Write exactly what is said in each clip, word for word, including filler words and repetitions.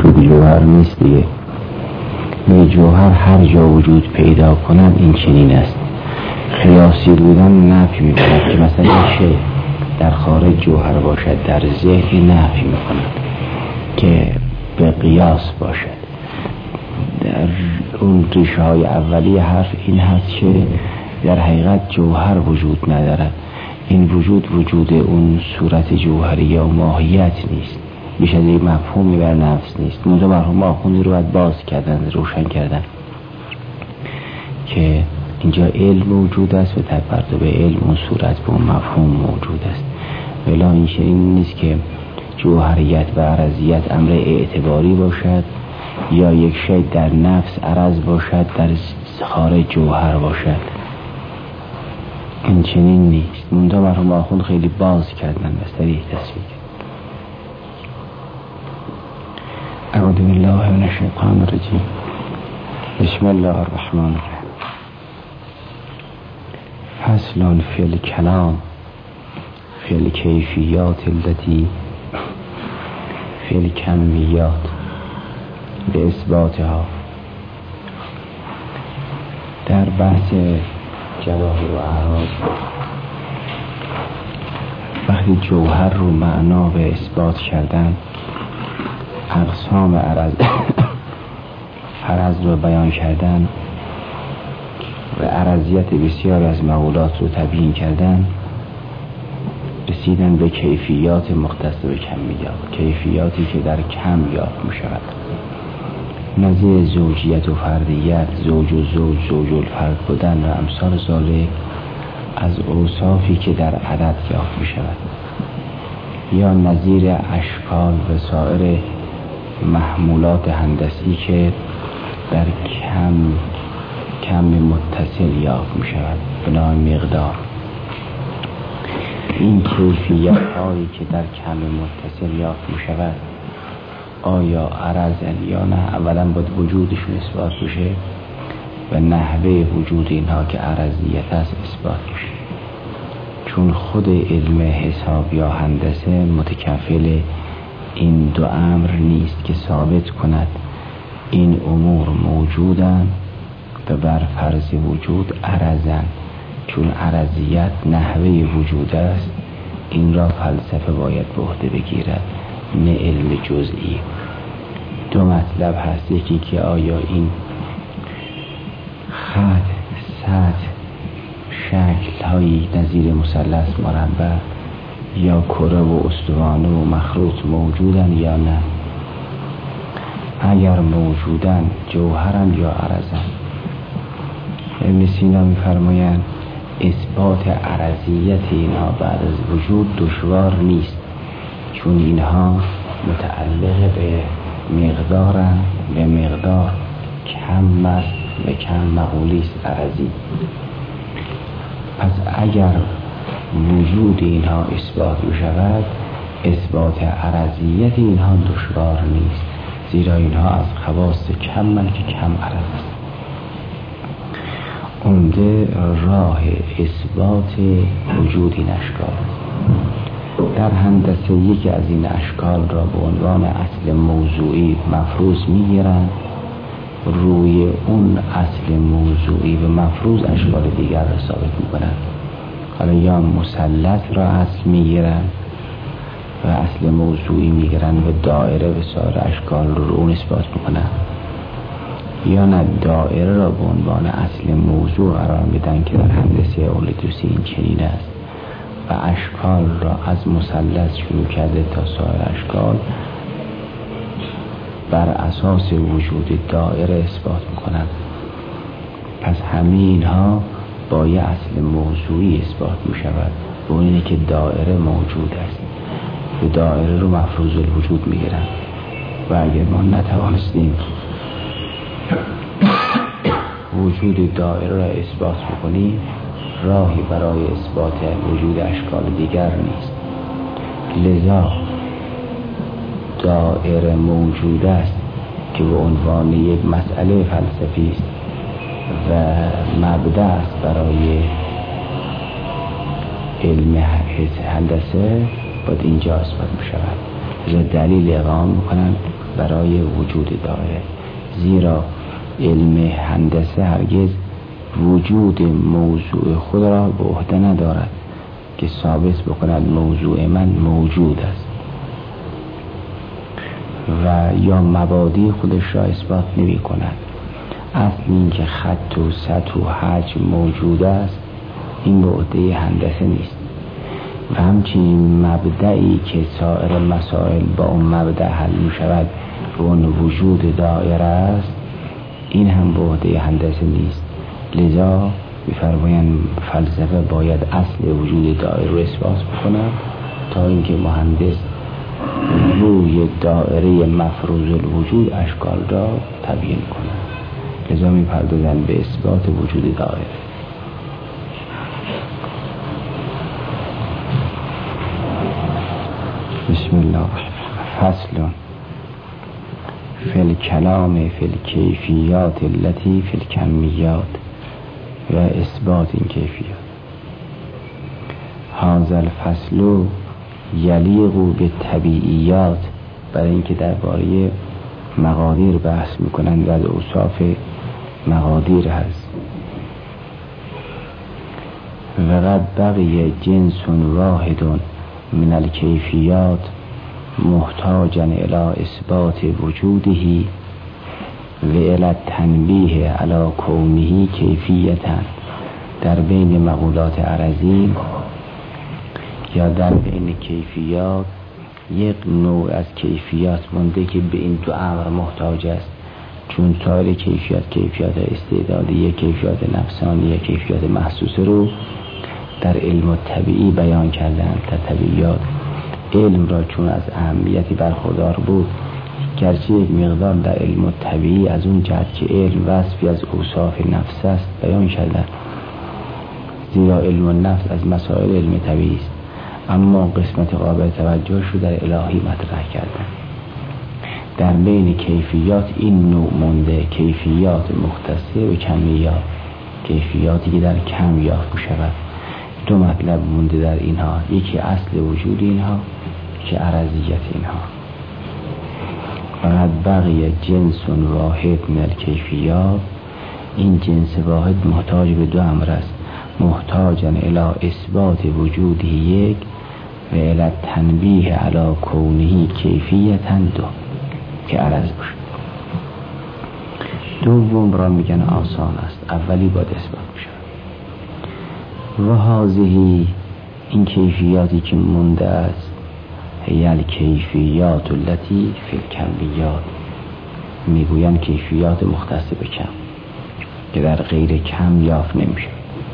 وجود جوهر نیست دیگه. می جوهر هر جا وجود پیدا کند این چنین است. قیاسی بودن نفی می کند که مثلا این شی در خارج جوهر باشد، در ذهن نفی می کند که به قیاس باشد. در اون ریشه های اولی حرف این هست که در حقیقت جوهر وجود ندارد. این وجود وجود اون صورت جوهری یا ماهیت نیست، بیش از یک مفهومی بر نفس نیست. منذ مرحوم آخوندی رو باید باز کردن، روشن کردن که اینجا علم موجود است و تبرد به علم اون صورت به اون مفهوم موجود است. ولی این چنین نیست که جوهریت و عرضیت امر اعتباری باشد یا یک شی در نفس عرض باشد در خارج جوهر باشد. این چنین نیست. منتها مرحوم آخوند خیلی باز کردن و صریح تصویر. اعوذ بالله من الشیطان الرجیم. بسم الله الرحمن الرحیم. فصل فی الکلام فی الکیفیات التي فی الکمیات به اثباتها. در بحث جواهر و اعراض وقتی جوهر رو معنا به اثبات کردن، اقسام عرض عرض رو بیان کردن و عرضیت بسیار از مقولات رو تبیین کردن، رسیدن به کیفیات مختص به کمیات، کیفیاتی که در کم یافت می شود. نظیر زوجیت و فردیت، زوج و زوج، زوج و الفرد بودن و امثال ذالک از اوصافی که در عدد یافت می شود، یا نظیر اشکال و سایر محمولات هندسی که در کم کم متصل یافت می شود به نام مقدار. این کیفیت هایی که در کم متصل یافت می شود آیا عرضن یا نه؟ اولا باید وجودشون اثبات بشه و نحوه وجود اینها که عرضیت است اثبات بشه، چون خود علم حساب یا هندسه متکفل این دو امر نیست که ثابت کند این امور موجودن و بر فرض وجود عرضن. چون عرضیت نحوه وجود است، این را فلسفه باید به عهده بگیرد نه علم جزئی. دو مطلب هست، یکی که آیا این خط، سطح، شکل هایی نظیر مثلث، مربع یا کره و استوانه و مخروط موجودن یا نه. اگر موجودن جوهرن یا عرضن. ابن سینا می‌فرمایند اثبات عرضیت اینها بعد از وجود دشوار نیست، چون اینها متعلق به مقدارن، به مقدار کم است و کم مقولی است عرضی. پس اگر وجود اینها اثبات بشود، اثبات عرضیت اینها دشوار نیست، زیرا اینها از خواص کم من که کم عرض است. عمده راه اثبات وجود این اشکال در هندسه یکی از این اشکال را به عنوان اصل موضوعی مفروض میگیرند، روی اون اصل موضوعی و مفروض اشکال دیگر را ثابت میکنند. حالا یا مثلث را اصل میگیرند و اصل موضوعی میگیرند و دایره و سایر اشکال رو رو اون اثبات میکنند، یا نه دایره را به عنوان اصل موضوع قرار میدن که در هندسه اولتوسی این چنین است و اشکال را از مثلث شروع کرده تا سایر اشکال بر اساس وجود دایره اثبات میکنند. پس همه اینها با یه اصل موضوعی اثبات میشود، با اینه که دایره موجود است و دایره رو مفروض الوجود میگیرند. و اگر ما نتوانستیم وجود دایره را اثبات بکنیم، راهی برای اثبات وجود اشکال دیگر نیست. لذا دایره موجود است که به عنوان یک مسئله فلسفی است و مبدأ است برای علم هندسه، باید اینجا اثبات بشود. لذا دلیل اقام میکنند برای وجود دائره، زیرا علم هندسه هرگز وجود موضوع خود را به عهده ندارد که ثابت بکند موضوع من موجود است و یا مبادی خودش را اثبات نمی کند. اصل این که خط و سطح و حجم موجود است این به عهده هندسه نیست و همچنین مبدعی که سایر مسائل با اون مبدع حل می شود و اون وجود دائره است این هم به عهده هندسه نیست. لذا می‌فرمایند فلسفه باید اصل وجود دائره رو اثبات بکند تا اینکه مهندس روی دائره مفروض الوجود اشکال را تبیین کند. لذا می‌پردازند به اثبات وجود دائره. بسم الله فصل فی الکلام فی الکیفیات التي فی الکمیات و اثبات این کیفیات. هذا الفصل یلیق بالطبیعیات، برای اینکه درباره مقادیر بحث میکنند و از اوصاف مقادیر هست. و قد بقی جنس واحد من الکیفیات محتاجا الى اثبات وجوده و الى التنبیه علی کونه کیفیتا. در بین مقولات عرضی یا در بین کیفیات یک نوع از کیفیات مونده که به این دو امر محتاج است، چون سایر کیفیات کیفیات استعدادی، کیفیات نفسانی، کیفیات محسوسه رو در علم الطبیعی بیان کردند. در طبیعیات علم را چون از اهمیتی برخوردار بود، گرچه یک مقدار در علم الطبیعی از اون جهت که علم وصفی از اوصاف نفس است بیان کردند، زیرا علم النفس از مسائل علم طبیعی است، اما قسمت قابل توجه رو در الهی مطرح کردند. در بین کیفیات این نوع مونده، کیفیات مختصه و کمیات، کیفیاتی که در کم یافت می‌شود. دو مطلب مونده در اینها، یکی اصل وجود اینها، یکی عرضیت اینها. فقط بقیه جنس واحد من الکیفیات، این جنس واحد محتاج به دو امر است، محتاجا الی اثبات وجودی یک و الی تنبیه علی کونه کیفیتا دو که عرض باشه. دوم را میگن آسان است، اولی باید اثبات بشه. و هذه این کیفیاتی که مونده است هی الکیفیات التي فی الکمیات، میگوین کیفیات مختص به کم که در غیر کم یافت نمیشه.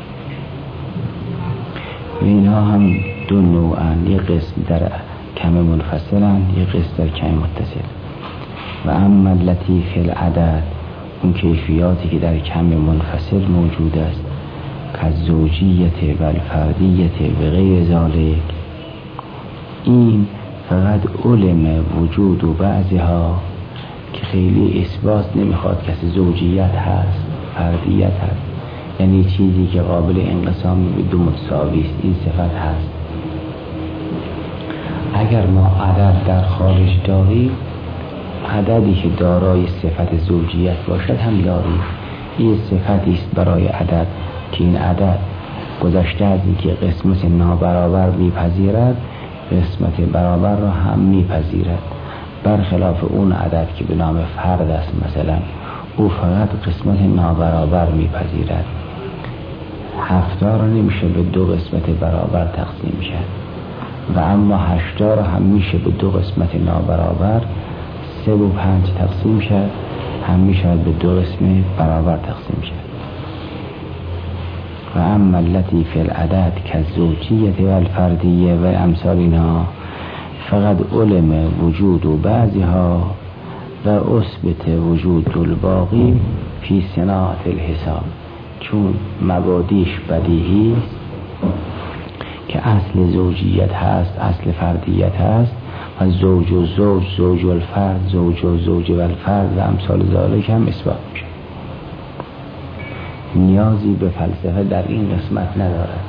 و اینها هم دو نوعن، یک قسم در کم منفصلن، یک قسم در کم متصل. و اما التي فی العدد، اون کیفیاتی که در کم منفصل موجود است کالزوجیت و الفردیت و غیر ذالک، این فقط علم وجود و بعضها که خیلی اثبات نمیخواد، کسی زوجیت هست، فردیت هست، یعنی چیزی که قابل انقسام به دو متساوی است، این صفت هست. اگر ما عدد در خارج داریم، عددی که دارای صفت زوجیت باشد هم داریم. این صفتی است برای عدد که این عدد گذشته از اینکه قسمت نابرابر میپذیرد، قسمت برابر را هم میپذیرد، برخلاف اون عدد که به نام فرد است، مثلا او فقط قسمت نابرابر میپذیرد. هفتا را نمیشه به دو قسمت برابر تقسیم شد و اما هشتا را هم میشه به دو قسمت نابرابر سه و پنج تقسیم شد، هم میشه به دو قسم برابر تقسیم شد. و اما التي فی العدد کالزوجیت و الفردیه و امثال اینها فقط علم وجود و بعضها و اثبت وجود الباقی فی صناعة الحساب، چون مبادیش بدیهی است که اصل زوجیت هست، اصل فردیت هست و زوج و زوج، زوج و الفرد، زوج و زوج و الفرد و امثال ذالک هم اثبات میشه. نیازی به فلسفه در این قسمت ندارد،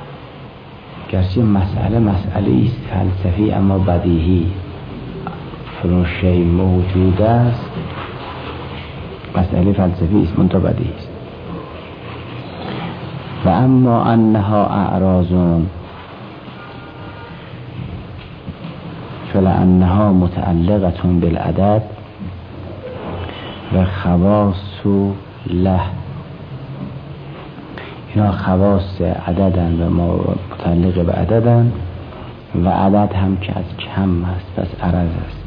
گرچه مسئله مسئله است فلسفی اما بدیهی. فلان شی موجود است مسئله فلسفی است، منتها بدیهی است. و اما انها اعراض فلانها متعلقة بالعدد و خواص له، اینا خواص عددن و ما متعلق به عددن و عدد هم که از کم است پس عرض است.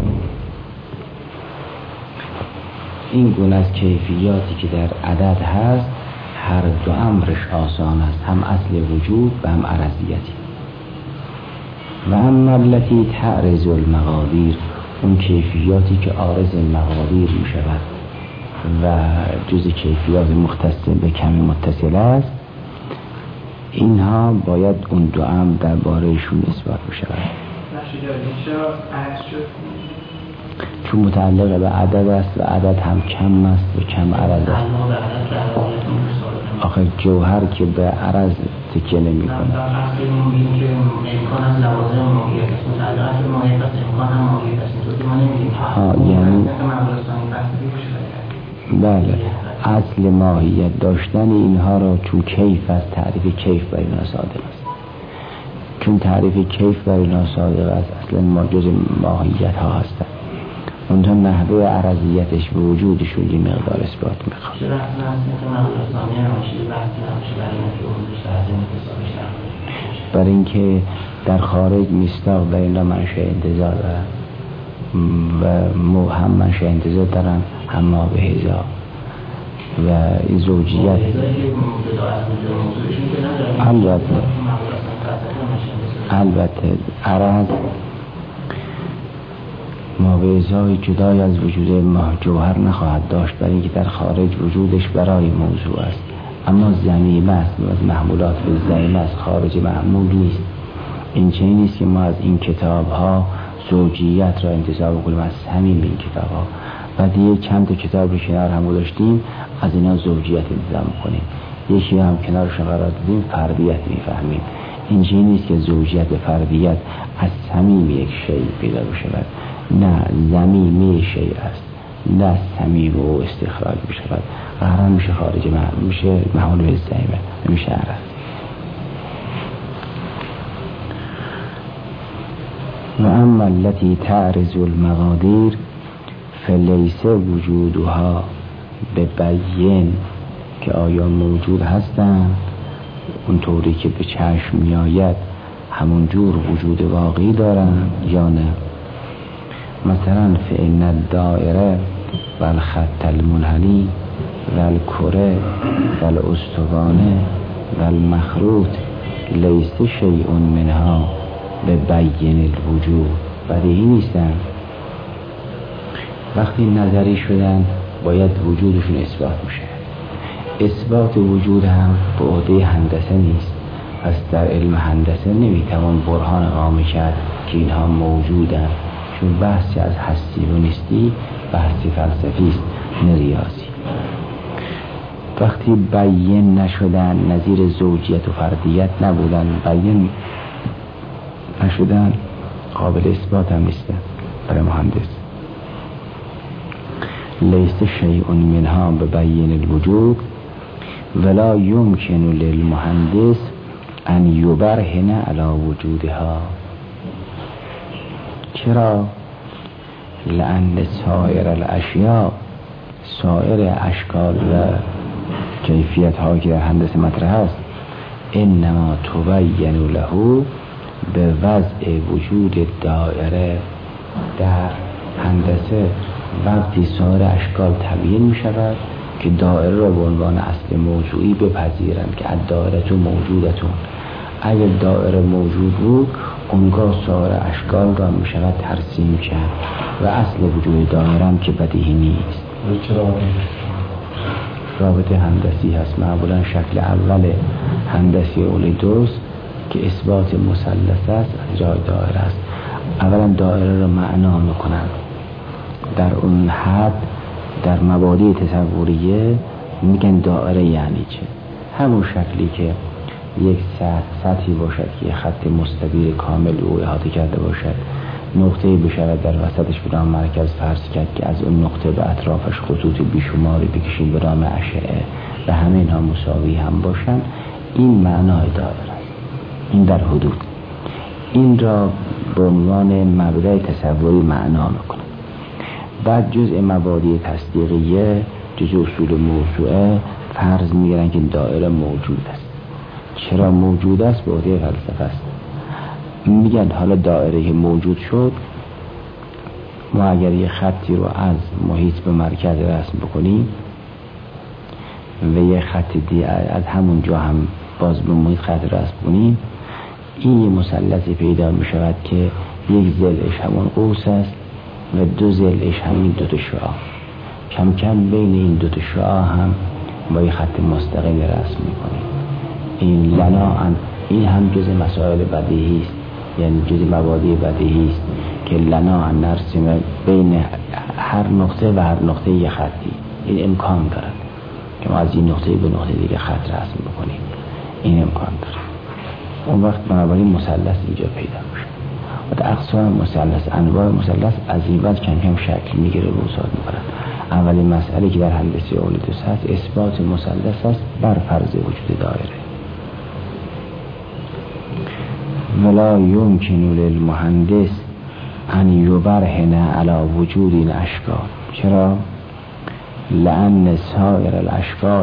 این گونه از کیفیاتی که در عدد هست هر دو امرش آسان است، هم اصل وجود و هم عرضیتی. و اما التي تعرض المقادیر، اون کیفیاتی که عارض مقادیر می شود و جز کیفیات مختص به کمی متصل است، اینها باید اون دو امر در بارهشون اثبات می شود. چون متعلق به عدد است و عدد هم کم است و کم عرض است. آخه جوهر که به عرض تکیه نمی کنه. ها یعنی بله اصل ماهیت داشتن اینها را چون کیف است، تعریف کیف برای اینا صادق است. چون تعریف کیف برای اینا صادق است اصلا ما جز ماهیت ها هستند، اونجا نحوه عرضیتش به وجودشون یه مقدار اثبات میخواد. برای اینکه در خارج مصداق در اینا منشأ انتزاع دارن و هم منشأ انتزاع دارن هم ما به هزا و این زوجیت البته البته عرض ما به ازای جدای از وجود ما جوهر نخواهد داشت، برای اینکه در خارج وجودش برای موضوع است. اما ضمیمه است و از محمولات به ضمیمه است، خارج محمول نیست. این چنین نیست که ما از این کتاب ها زوجیت را انتزاع بکنیم از همین این کتاب ها و دیگه چند تا کتاب رو کنار هم داشتیم از اینا زوجیت انتزاع بکنیم، یکی هم کنارش قرار دادیم فردیت میفهمیم. این چنین نیست که زوجیت و فردیت از صمیم یک شی پیدا بشود، نه ضمیمه شیء است، نه صمیم و استخراج بشود، قرار میشه خارج محل میشه محول به ضمیمه نمیشه عرض. و اما التي تعرض المقادیر فلیس وجودها ببین، که آیا موجود هستند اونطوری که به چشم میآید همون جور وجود واقعی دارند یا نه. مثلا فإن الدائره و الخط المنحنی و الکره و الاسطوانه و المخروط لیس شیء منها ببین الوجود، بدیهی نیستن. وقتی نظری شدن باید وجودشون اثبات میشه. اثبات وجود هم به عهده هندسه نیست، پس در علم هندسه نمیتوان برهان اقامه کرد که اینها موجودن، چون بحثی از هستی و نیستی بحثی فلسفی است نه ریاضی. وقتی بیان نشدن نظیر زوجیت و فردیت نبودن، بیان نشدن قابل اثبات هم نیستن برای مهندس. لیس شیء منها ببین الوجود ولا یمکن للمهندس ان یبرهن علی وجودها. چرا؟ لأن سایر الاشیاء، سایر اشکال و کیفیت ها که در هندسه مطرح است، انما تبین له به وضع وجود دائره. در هندسه وقتی سایر اشکال تبیین می شود که دائره را به عنوان اصل موضوعی بپذیرند که الدائره تو موجودتون. اگر دائره موجود بود اونگاه سایر اشکال را می شود ترسیم کرد و اصل وجود دائره هم که بدیهی نیست. رابطه هندسی هست، معمولا شکل اول هندسی اولیدوس که اثبات مثلث است از جای دائره است. اولا دائره را معنا میکنند، در اون حد در مبادی تصوریه میگن دائره یعنی چه. همون شکلی که یک سطح سطحی باشد که خط مستدیر کامل او احاطه کرده باشد نقطه بشود در وسطش به نام مرکز فرض کرد که از اون نقطه به اطرافش خطوط بیشماری بکشیم به نام اشعه و همه اینها مساوی هم باشن، این معنای دایره است. این در حدود این را به عنوان مبدأ تصوری معنا میکنه. بعد جزء مبادی تصدیقیه، جزء اصول موضوعه فرض میگیرن که دایره موجود است. چرا موجود است؟ به عهده فلسفه است. میگن حالا دایره موجود شد، ما اگر یه خطی رو از محیط به مرکز رسم بکنیم و یه خط دی از همون جا هم باز به محیط خط رسم کنیم، این یه مثلثی پیدا می شود که یک ضلعش همون قوس است و دو ضلعش همین دو تا شعاع. کم کم بین این دو تا شعاع هم با یه خط مستقیم رسم می کنیم. این لنا این هم جز مسائل بدیهی است، یعنی جز مبادی بدیهی است که لنا ان نرسم بین هر نقطه و هر نقطه یه خطی. این امکان دارد که ما از این نقطه به نقطه دیگه خط رسم بکنیم، این امکان داره. اون وقت بنابراین مثلث اینجا پیدا میشه و در اقسام مثلث، انواع مثلث از این بعد کم کم شکل میگیره و وجود میکنه. اولین مسئله که در هندسه اقلیدوس هست اثبات مثلث است بر فرض وجود دایره. ولا یمکن للمهندس ان یبرهن علی وجود این اشکال. چرا؟ لأن سایر الاشکال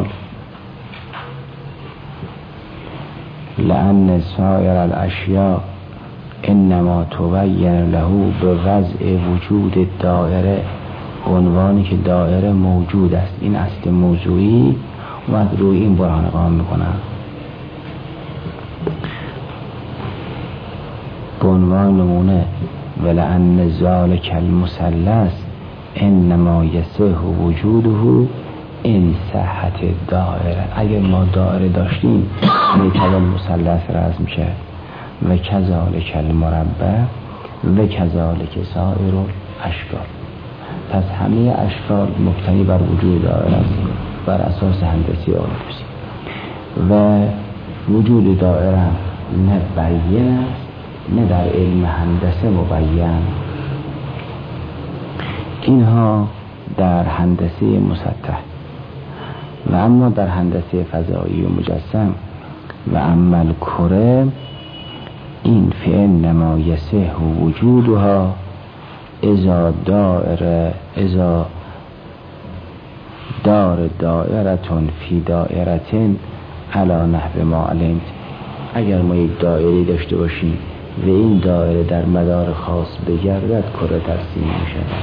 لأن سایر الاشیاء انما تبین له بوضع وجود دایره. عنوانی که دایره موجود است، این اصل موضوعی اومد روی این برهان قائم میکنن. به عنوان نمونه ولأن ذلک المثلث انما یصح وجوده این صحت دایره. اگر ما دایره داشتیم میتوان مثلث رسم میشه و کذالک المربع و کذالک سایر اشکال. پس همه اشکال مبتنی بر وجود دایره است بر اساس هندسی اقلیدوسی و وجود دایره نه بیان است نه در علم هندسه مبین. اینها در هندسه مسطح و اما در هندسه فضایی و مجسم و عمل کره این فإنما یصح وجودها اذا دائره اذا دار دائرتون فی دائرتن علی نحو ما علمت. اگر ما یک دایره داشته باشیم و این دایره در مدار خاص بگردد کره ترسیم می شود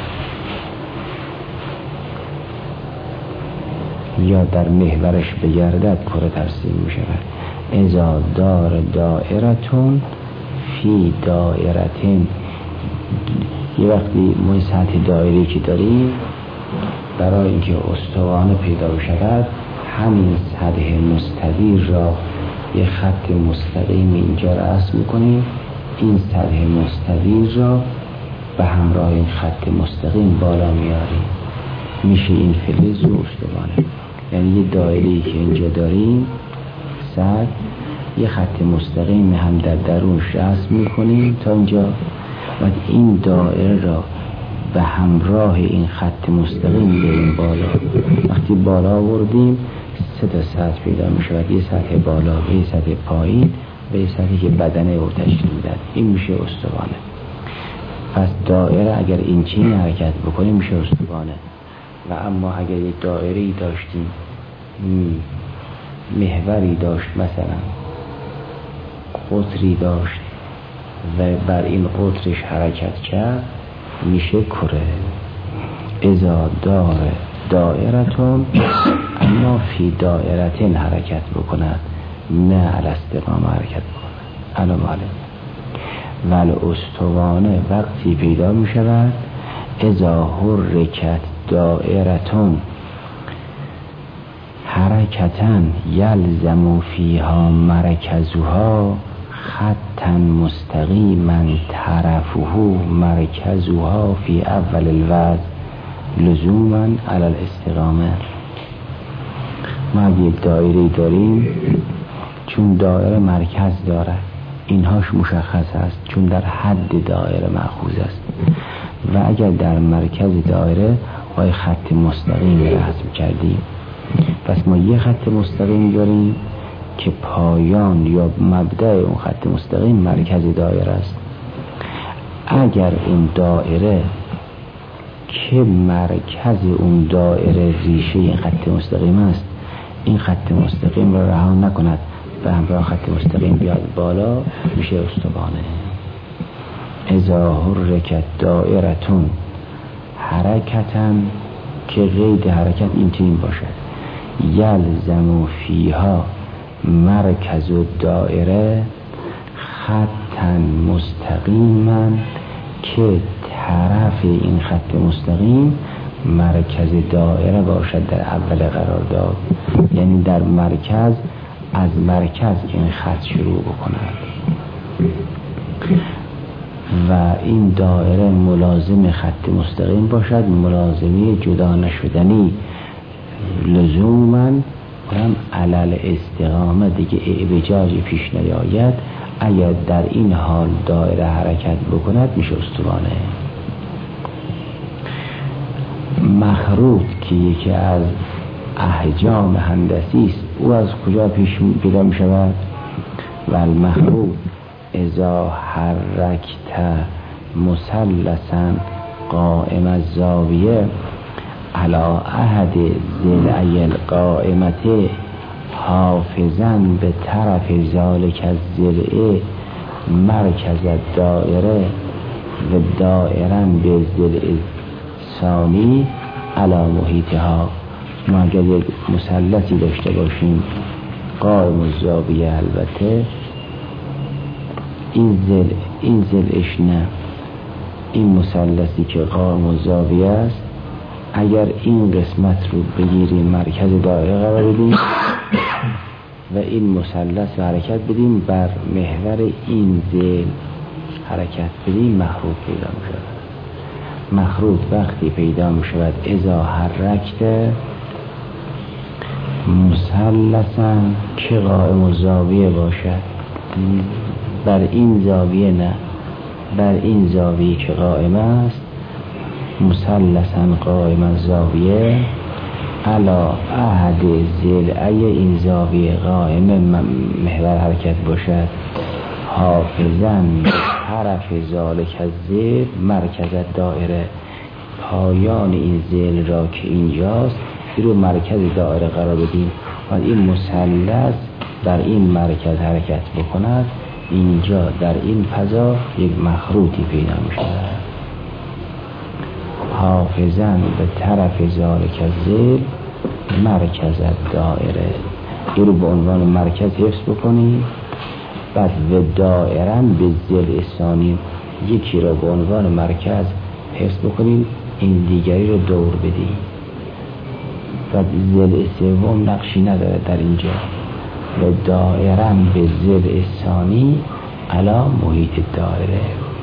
یا در محورش بگردد کره ترسیم می شود. اذا دار دائرتون فی دائرتن. یه وقتی ما سطح دایره که داریم برای اینکه استوانه پیدا شود همین سطح مستدیر را یه خط مستقیم اینجا رسم میکنیم. این سطح مستدیر را به همراه این خط مستقیم بالا میاریم، میشه این فلز و استوانه. یعنی یه دایره‌ای که اینجا داریم سطح یه خط مستقیم هم در درونش رسم میکنیم تا اینجا و این دایره را به همراه این خط مستقیم بریم بالا. وقتی بالا آوردیم سه تا سطح پیدا می شود، یه سطح بالا و یه سطح پایین و یه سطحی که بدنه او تشکیل داد. این میشه استوانه. پس دایره اگر این چین حرکت بکنه میشه استوانه. و اما اگر یک دایره‌ای داشتیم محوری داشت، مثلا قطری داشت و بر این قطرش حرکت کرد میشه کره. اذا دار دائرتون اما فی دائرتین حرکت بکند نه علی استقامه حرکت بکند. علم علم ول استوانه وقتی پیدا می شود اذا حرکت دائرتون حرکتن یلزم فیها مرکزها خطا مستقیما طرفه مرکزها فی اول الوضع لزوما علی الاستقامه. ما یک دایره داریم، چون دایره مرکز داره اینهاش مشخص است چون در حد دایره مأخوذ است. و اگر در مرکز دایره با خط مستقیم رسم کردیم، پس ما یه خط مستقیم داریم که پایان یا مبدأ اون خط مستقیم مرکز دایره است. اگر اون دایره که مرکز اون دایره ریشه این خط مستقیم است، این خط مستقیم را رها نکند به همراه خط مستقیم بیاد بالا، میشه استوانه. اذا حرکت دائرتون حرکتن که قید حرکت این تیم باشد، یلزم فیها مرکز دائره خطا مستقیما که طرف این خط مستقیم مرکز دائره باشد در اول قرارداد، یعنی در مرکز، از مرکز این خط شروع بکند و این دائره ملازم خط مستقیم باشد، ملازمی جدا نشدنی لزوما هم علل استقامه دیگه اعوجاجی پیش نیاید. اگر در این حال دائره حرکت بکند میشه استوانه. مخروط که یکی از احجام هندسی است، او از کجا پیش پیدا می شود؟ و المخروط اذا حرکت مثلثا قائم الزاویه علی احد ضلعی القائمه حافظا به طرف ذالک الضلع مرکز الدائره و دائرا به ضلع ثانی علی محیطها. ما اگر یک مثلثی داشته باشیم قائم الزاویه، البته این ضلع این ضلعش نه، این مثلثی که قائم الزاویه است، اگر این قسمت رو بگیریم مرکز دایره قرار بدیم و این مثلث رو حرکت بدیم بر محور این ضلع حرکت بدیم، مخروط پیدا می شود. مخروط وقتی پیدا می شود اذا حرکت مثلثا که قائم الزاویه باشد، بر این زاویه نه، بر این زاویه که قائم است، مثلثا قائم الزاویه علا احد ضلعی این زاویه قائم محور حرکت باشد، حافظا به طرف ذالک الضلع مرکز دایره، پایان این ضلع را که اینجاست این رو مرکز دایره قرار بدیم و این مثلث در این مرکز حرکت بکند، اینجا در این فضا یک مخروطی پیدا می شود. حافظاً به طرف ذالک الضلع مرکز دایره، این رو به عنوان مرکز حفظ بکنید. بعد و دائرا به ضلع ثانی، یکی رو به عنوان مرکز حفظ بکنید، این دیگری رو دور بدید. بعد ضلع سوم نقشی نداره در اینجا، و دائرا به ضلع ثانی علی محیط دایره.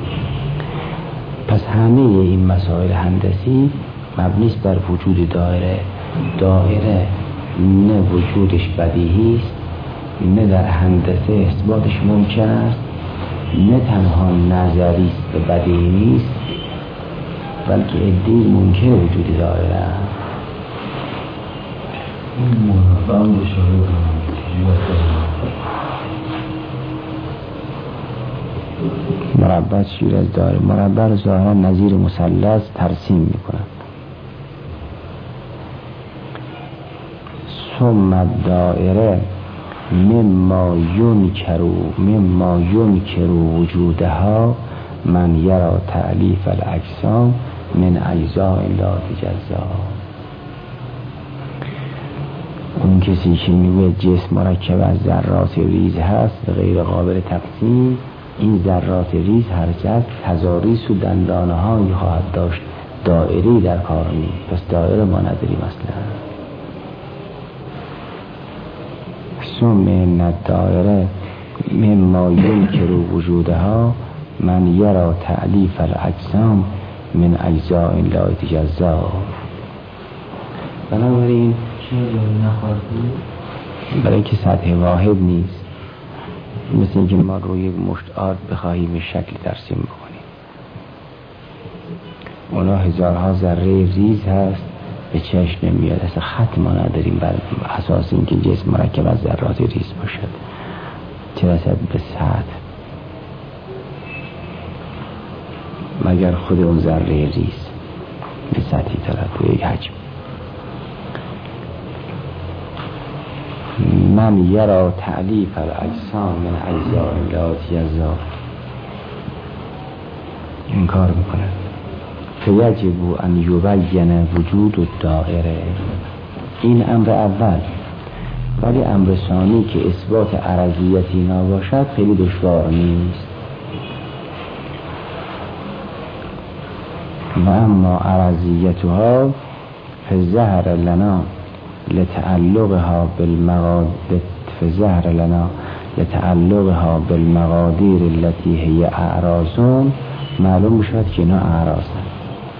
پس همه این مسائل هندسی مبنی است بر وجود دایره. دایره نه وجودش بدیهی است، نه در هندسه اثباتش ممکن است، نه تنها نظری است و بدیهی نیست، بلکه عده‌ای منکر وجود دایره است. این مربع هم اشاره کنم مربع شیر از دایره، مربع رو ظاهرا نظیر مثلث ترسیم میکنند. ثم دایره مما ینکرو مما ینکرو وجودها من یرا تألیف الاجسام من اجزاء لا تجزا. اون کسی که میگه جسم مرکب از ذرات ریز هست و غیر قابل تقسیم، این ذرات ریز هرچند تضاریس و دندانه هایی خواهد داشت، دایری در کار نیست. پس دایره ما نداریم اصلا. ثم ان الدایره مما ینکر وجودها من یرا تألیف الاجسام من اجزاء لا تجزا. بنابراین برای اینکه سطح واحد نیست، مثل اینکه ما روی مشت آرد بخواهیم شکل ترسیم بکنیم. اونا هزارها ذره ریز هست به چشم نمیاد، اصلا خط ما نداریم بر اساس اینکه جسم مرکب از ذرات ریز باشد، چه رسد به سطح، مگر خود اون ذره ریز به سطحی طرف به یک حجم. من یرا تعلیف الاجسام من اجزاء لا تجزا، این کار میکنه. فیجب ان یبین وجود الدائره، این امر اول. ولی امر ثانی که اثبات عرضیت اینا باشد خیلی دشوار نیست. و اما عرضیتها فظهر لنا لتعلقها بالمقادیر فظهر لنا لتعلقها بالمقادیر التي هي اعراض، معلوم میشود که اینا اعراض هست.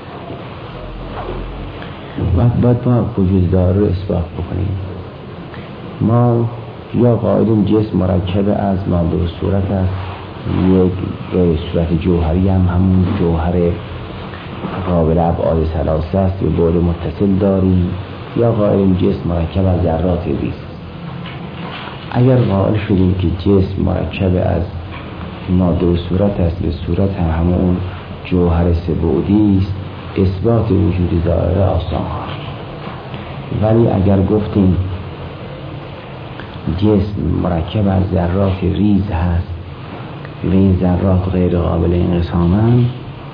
باید باید ما وجود داره رو اثبات بکنیم. ما یا قائلیم جسم مرکب از ماده و صورت است، یک صورت جوهری هم همون جوهر قابل ابعاد ثلاثه است، یه بعد متصل داریم، یا قائلیم جسم مرکب از ذرات ریز. اگر قائل شدیم که جسم مرکب از ماده و صورت است، به صورت هم همون جوهر سه بعدی است، اثبات وجود دائره آسان است. ولی اگر گفتیم جسم مرکب از ذرات ریز هست و این ذرات غیر قابل انقسامند،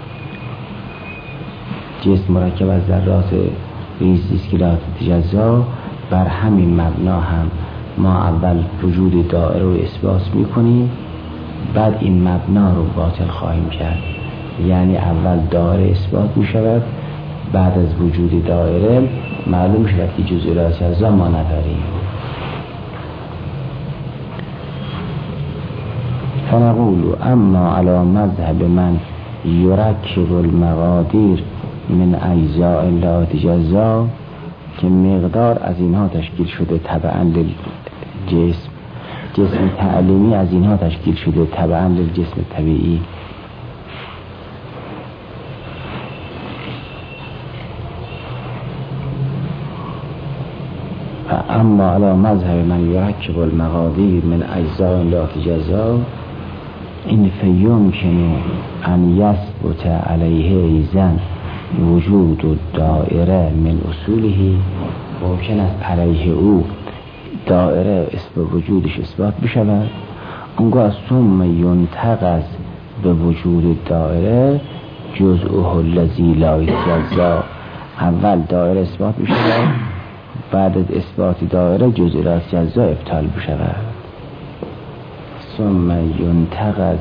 جسم مرکب از ذرات ریزی است که لا تتجزا، بر همین مبنا هم ما اول وجود دائره رو اثبات میکنیم، بعد این مبنا رو باطل خواهیم کرد. یعنی اول دائره اثبات میشود، بعد از وجود دائره معلوم میشود که جزء لا تتجزا ما نداریم. فنقول اما على مذهب من یرکب المقادیر من اجزاء لا تجزا، که مقدار از اینها تشکیل شده تبعا للجسم، جسم تعلیمی از اینها تشکیل شده تبعا للجسم طبیعی. اما على مذهب من یرکب المقادیر من اجزاء لا تجزا، این فیمکن ان یثبت علیه ایزن وجود الدائره من اصوله، ممکن است علیه او دائره اسم وجودش اثبات بشود. اونگاه ثم ینتقض به وجود دائره جزءه الذی لا یتجزا، اول دائره اثبات بشود، بعد از اثبات دائره جزء لا یتجزا ابطال بشود. ثم ینتقض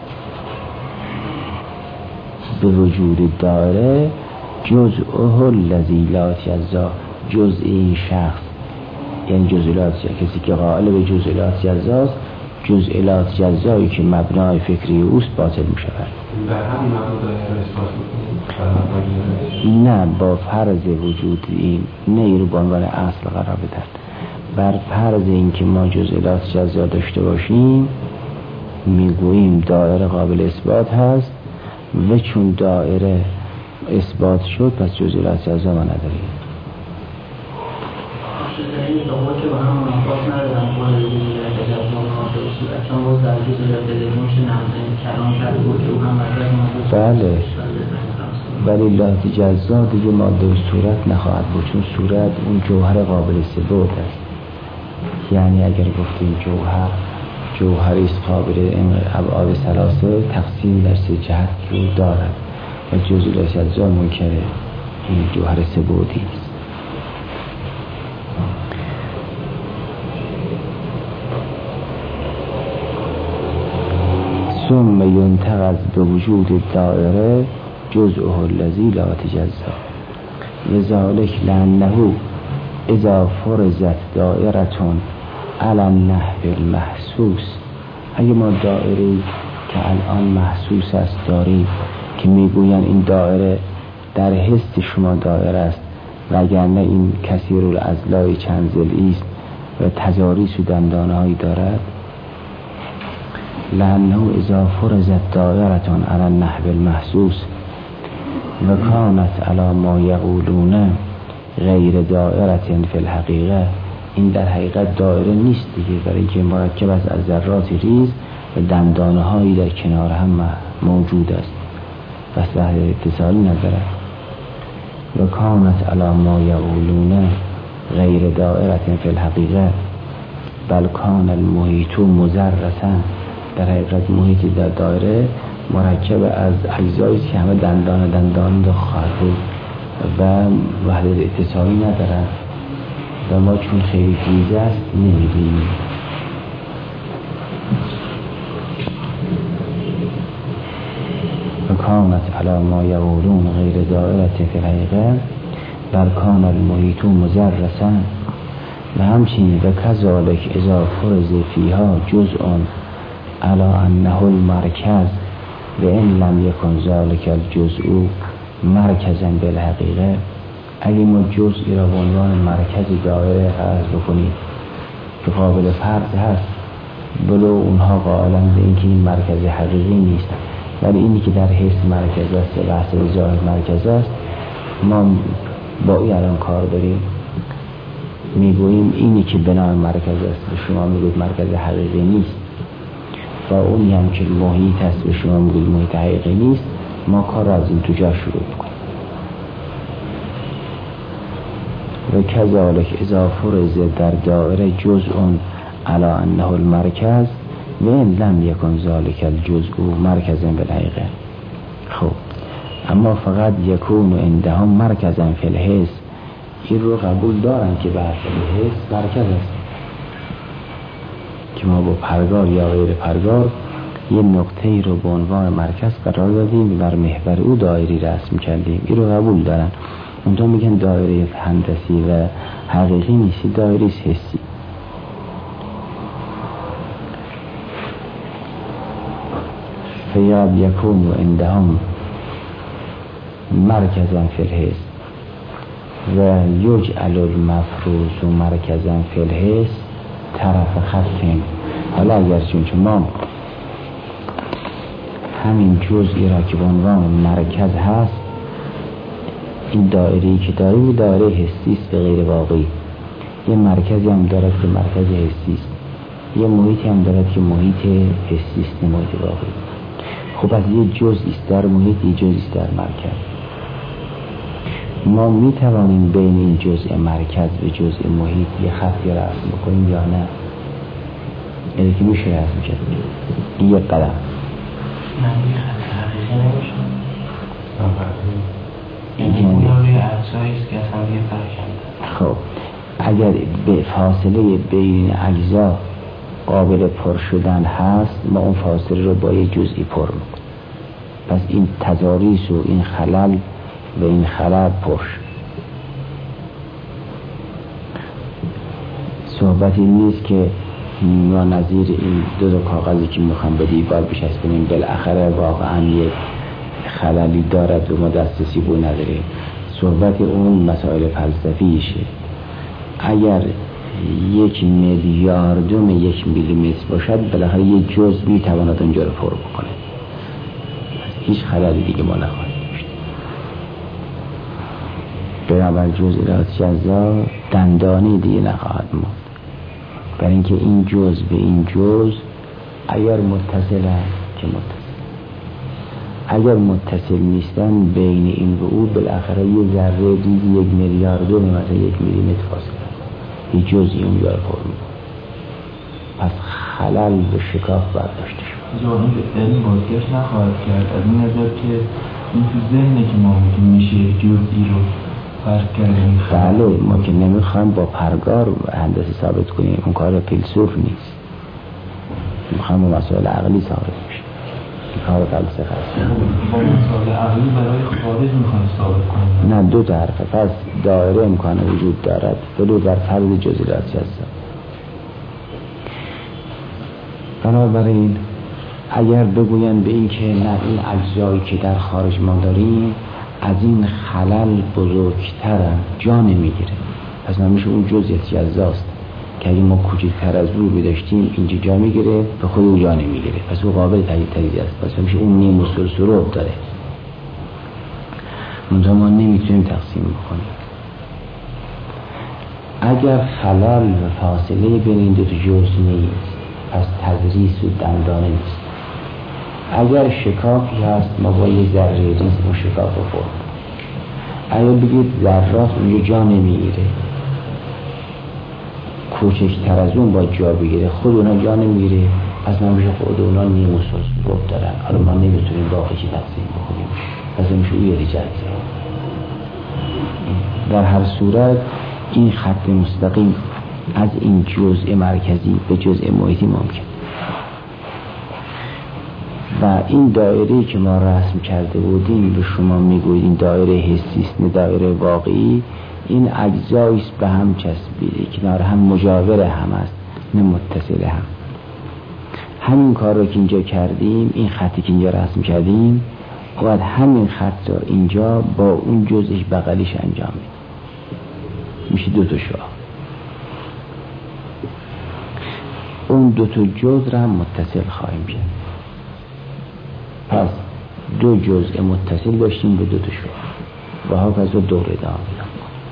به وجود دائره جزءه الذی لا یتجزا، جزء این شخص یعنی جزء لا یتجزا، کسی که قائل به جزء لا یتجزا است، جزء لا یتجزایی که مبنای فکری اوست باطل می شود. بر همین مبنا دائره اثبات می‌کنید؟ نه، با فرض وجود این، نه این رو به عنوان اصل قرار بدن. بر فرض این که ما جزء لا یتجزا داشته باشیم میگوییم دائره قابل اثبات هست و چون دائره اثبات شد پس جزء لا یتجزا ما نداریم. این دعوا که با هم منافات ندارن باید تجزا منافات صورت هم باز در جزء لا یتجزا نمزین کلام کرده بود که او هم مدرک منافات. بله، ولی لا یتجزا دیگه ماده و صورت نخواهد بود، چون صورت اون جوهر قابل ثبات است. یعنی اگر گفتیم جوهر جوهری است قابل ابعاد ثلاثه، تقسیم در سه جهت رو دارد و جزء لا یتجزا منکره این جوهر ثباتی است. ثم ینتقض به وجود دائره جزءه الذی لا یتجزا، لذلک لانه اذا فرضت دائرتون علی النحو المحسوس، اگه ما دائره که الان محسوس است داریم که میگوین این دائره در حس شما دائره است وگرنه این کثیر الاضلاع چند ضلعی است و تضاریس و دندانهایی دارد، لأنه اذا فرضت دائرة على النحو المحسوس و کانت علی ما یقولون غیر دائرة فی الحقیقه، این در حقیقت دایره نیست دیگه، برای اینکه مرکب است از ذرات ریز و دندانه هایی در کنار هم موجود است، پس وحدت اتصالی ندارد. و کانت علی ما یقولون غیر دائرة فی الحقیقه بل کان المحیط مضرسا، در حقیقت محیطی در دایره مرکب از اجزایی که همه دندان دندان خواهد بود و وحدت اتصالی ندارد و ما چون خیلی ریز است نمیبینیم. و کانت علی ما یقولون غیر دائرة فی الحقیقه بل کان المحیط مضرسا و همچنین و کذالک اذا فرض فیها جزء علی انه المرکز و ان لم یکن ذلک الجزء مرکزا بالحقیقه، اگه ما جزئی را به عنوان مرکز دایره فرض بکنیم که قابل فرض هست، بلو اونها قائلند به اینکه این مرکز حقیقی نیست، ولی اینی که در حس مرکز است و بحث ظاهر مرکز است، ما با این الان کار داریم، میگوییم اینی که بنای مرکز است به شما میگوید مرکز حقیقی نیست و اونی هم که محیط است به شما میگوید محیط حقیقی نیست، ما کار را از این توجه شروع بکنیم. و کذالک اذا فرض در دائره جزء علی انه المرکز و ان لم یکن ذلک الجزء مرکزا بالحقیقه. خب اما فقط یکون عندهم مرکزا فی الحس، این رو قبول دارن که بحث حس مرکز است که ما با پرگار یا غیر پرگار یه نقطه‌ای رو به عنوان مرکز قرار دادیم، بر محور او دایری رسم کردیم، این رو قبول دارن. اونجا میگن دایره هندسی و حقیقی نیستی، دایره حسی. فیاد یکون و عندهم مرکزا فی الحس و یجعل المفروض مرکزا فی الحس طرف خطیم. حالا اگر چون ما همین جزئی را که به عنوان مرکز هست، این دایره‌ای که داریم دایره حسی است به غیر واقعی، یه مرکزی هم دارد که مرکز حسی است، یه محیطی هم دارد که محیط حسی است نه محیط واقعی. خب از یه جزئی است در محیط، یه جزئی است در مرکز. ما می توانیم بین این جزء مرکز و جزء محیط یه خطی رسم بکنیم یا نه؟ یعنی که میشه رسم کرد این یک قدم نه یه خط حقیقی نمیشه، این اون روی اجزاییست که اصلا یه فرکنده. خب اگر به فاصله بین اجزا قابل پر شدن هست، ما اون فاصله رو با یه جزئی پر میکنیم، پس این تضاریس و این خلل و این خلل پر. صحبتی نیست که ما نظیر این دو تا کاغذی که میخوام به دیوار بچسبونیم بالاخره واقعا یک خللی دارد و ما دسترسی به نداریم. صحبت اون مسائل فلسفیشه. اگر یک میلیاردم یک میلیمتر باشد، بالاخره یک جزء میتواند اونجا رو پر بکنه، هیچ خللی دیگه ما نخواهیم داشت. بنابر جزئیات جزا دندانی دیگه نخواهد ماند، برای اینکه این جزء به این جزء اگر متصل است که متصل، اگر متصل نیستن بین این و او بالاخره یه ذره دیگه یک میلیاردم مثلا یک میلیمتر فاصله یه جزئی اونجا رو پر میکنه، پس خلل به شکاف برداشته شد. جوانی به علم بازگشت نخواهد کرد، از این نظر که این تو ذهنه که ما میشه جزئی رو فرق کردیم. بله، ما که نمیخوایم با پرگار هندسه ثابت کنیم، اون کار فیلسوف نیست، میخوایم با مسائل عقلی ثابت میشه، این کار فلسفه است. با مسائل عقلی برای خارج میخوایم ثابت کنیم. نه، دو طرفه، پس دایره امکان وجود دارد ولو در فرد جزئیات جزا. بنابراین اگر بگوین به این که نه این اجزایی که در خارج ما داریم از این خلل بزرگترن، جا نمیگیره، پس نمیشه اون جزئیات جزاست. که اگه ما کوچکتر از او داشتیم اینجا جا میگیره به خود او جا نمیگیره، پس او قابل تجزیه تجزیه است، پس میشه اون نیم و ثلث و ربع داره. منتها ما نمیتونیم تقسیم بکنیم. اگر خلال و فاصله بین این دو تا جزء نیست پس تضریس و دندانه نیست. اگر شکافی هست ما با یه ذره ریز و شکاف بخورد، اگر بگید ذرات اونجا جا نمیگیره، کوچکتر از اون با جا بگیره، خود اونا جا نمیگیره، پس نمیشه خود اونا نیم و ثلث ربع دارن. حالا ما نمیتونیم باقی چی تقسیم بکنیم، پس میشه او یه جزء. در هر صورت این خط مستقیم از این جزء مرکزی به جزء محیطی ممکن و این دایره‌ای که ما رسم کرده بودیم به شما میگوییم این دایره حسی است نه دایره واقعی، این اجزایی است به هم چسبیده کنار هم مجاور هم است نه متصل هم. همین کار رو که اینجا کردیم، این خطی که اینجا رسم کردیم باید همین خط رو اینجا با اون جزءش بغلیش انجام بدیم، میشه دو تا شاه. اون دو تا جزء را هم متصل خواهیم کرد. پس دو جزء متصل داشتیم به دو تا شاه و ها پس دوره ادامه بدم.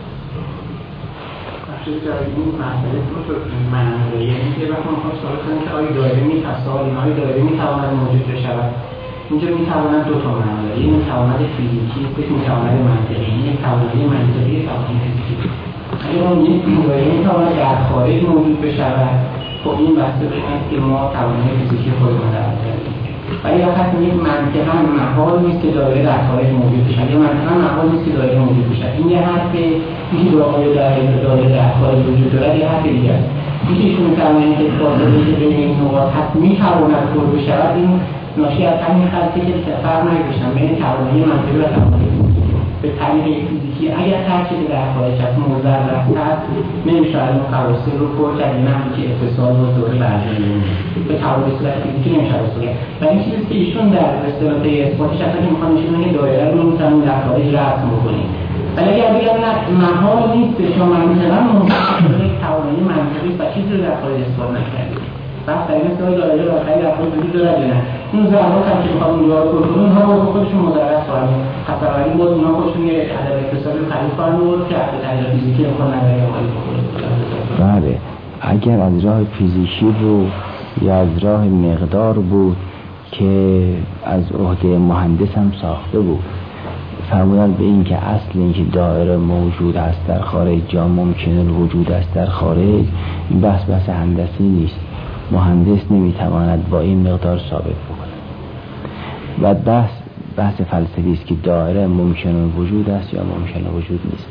بخشی در این مسئله معنی یعنی که وقتی ما خواهد سوال کنیم که آیا دایره می‌تواند آیا دایره می‌تواند موجود بشود، اینجا می‌تواند دو تا معنی داره. این می‌تواند فیزیکی، یک می‌تواند منطقی. این می‌تواند منطقی تواند فیزیکی. اگر اون یک دایره می‌تواند در خارج موجود بشود، خب این بسته به اینه که ما توانایی فیزیکی خودمون در کردیم. ولی وقت میگیم منطقاً محال نیست که دایره در خارج موجود بشه، یا منطقاً محال نیست که دایره موجود بشه. این یه حرف اینکه دایره دایره دایره در خارج وجود دارد یه حرف دیگه است. اینکه ایشون می‌فرمایند که فاصله که بین این نقاط هست می‌تواند پر بشود، این ناشی از همین خطی که فرق نگذاشتن بین توانایی منطقی و توانایی به طریق فیزیکی. اگر هر چیزی در خارج از مضر هست نمیشه از اون خواص رو پر کرد، نه که اتصال و دوره برجام به تعارض فیزیکی نمیشه وصول کرد. و این چیزی که ایشون در اصطلاح اثباتش اصلا که میخوان نشون بدن دایره رو میتونن در خارج رسم بکنیم. ولی اگر بگم نه محال نیست شما منطقا ممکنه یک توانایی منطقی و چیزی رو در خارج اثبات نکردید. بس در این مثال دایره رو خیلی در خارج وجود دارد یا نه. اون ذرات هم که میخوام اونجا رو پر کنن اونها با خودشون مدرس خواهند پس بنابراین باز اونها خودشون یه عدد اتصالی رو خرید خواهند بود که به طریق فیزیکی امکان نداره مالی بخوره. بله، اگر از راه فیزیکی بود یا از راه مقدار بود که از عهده مهندس هم ساخته بود، فرمودن به این که اصل این که دایره موجود است در خارج جا ممکنه وجود است در خارج، این بحث بحث هندسی نیست. مهندس نمیتواند با این مقدار ثابت بکنه و بحث بحث فلسفی است که دایره ممکنه وجود است یا ممکنه وجود نیست.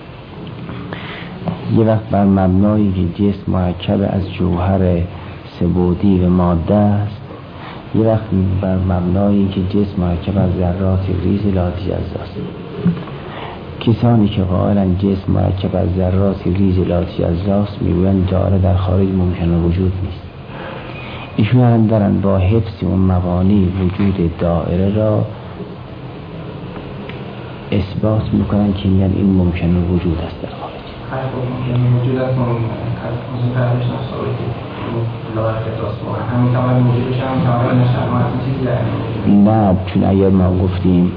یه وقت بر مبنایی که جسم مرکب از جوهر سه‌بعدی و ماده است، یه وقت بر مبنایی که جسم مرکب از ذرات ریز لاتی اجزاست. کسانی که قائلن جسم مرکب از ذرات ریز لاتی اجزاست میگویند دایره در خارج ممکنه وجود نیست. ایشون هم دارن با حفظ اون مبانی وجود دایره را اثبات میکنن که میگن این ممکنه وجود است در خارج. هر ممکنه وجود است موضوع پرداش نصابتی لاحظ اصلا همین تمام موجود بشه هم تمام نشد ما اصلا چیزی در نه، چون اگر ما گفتیم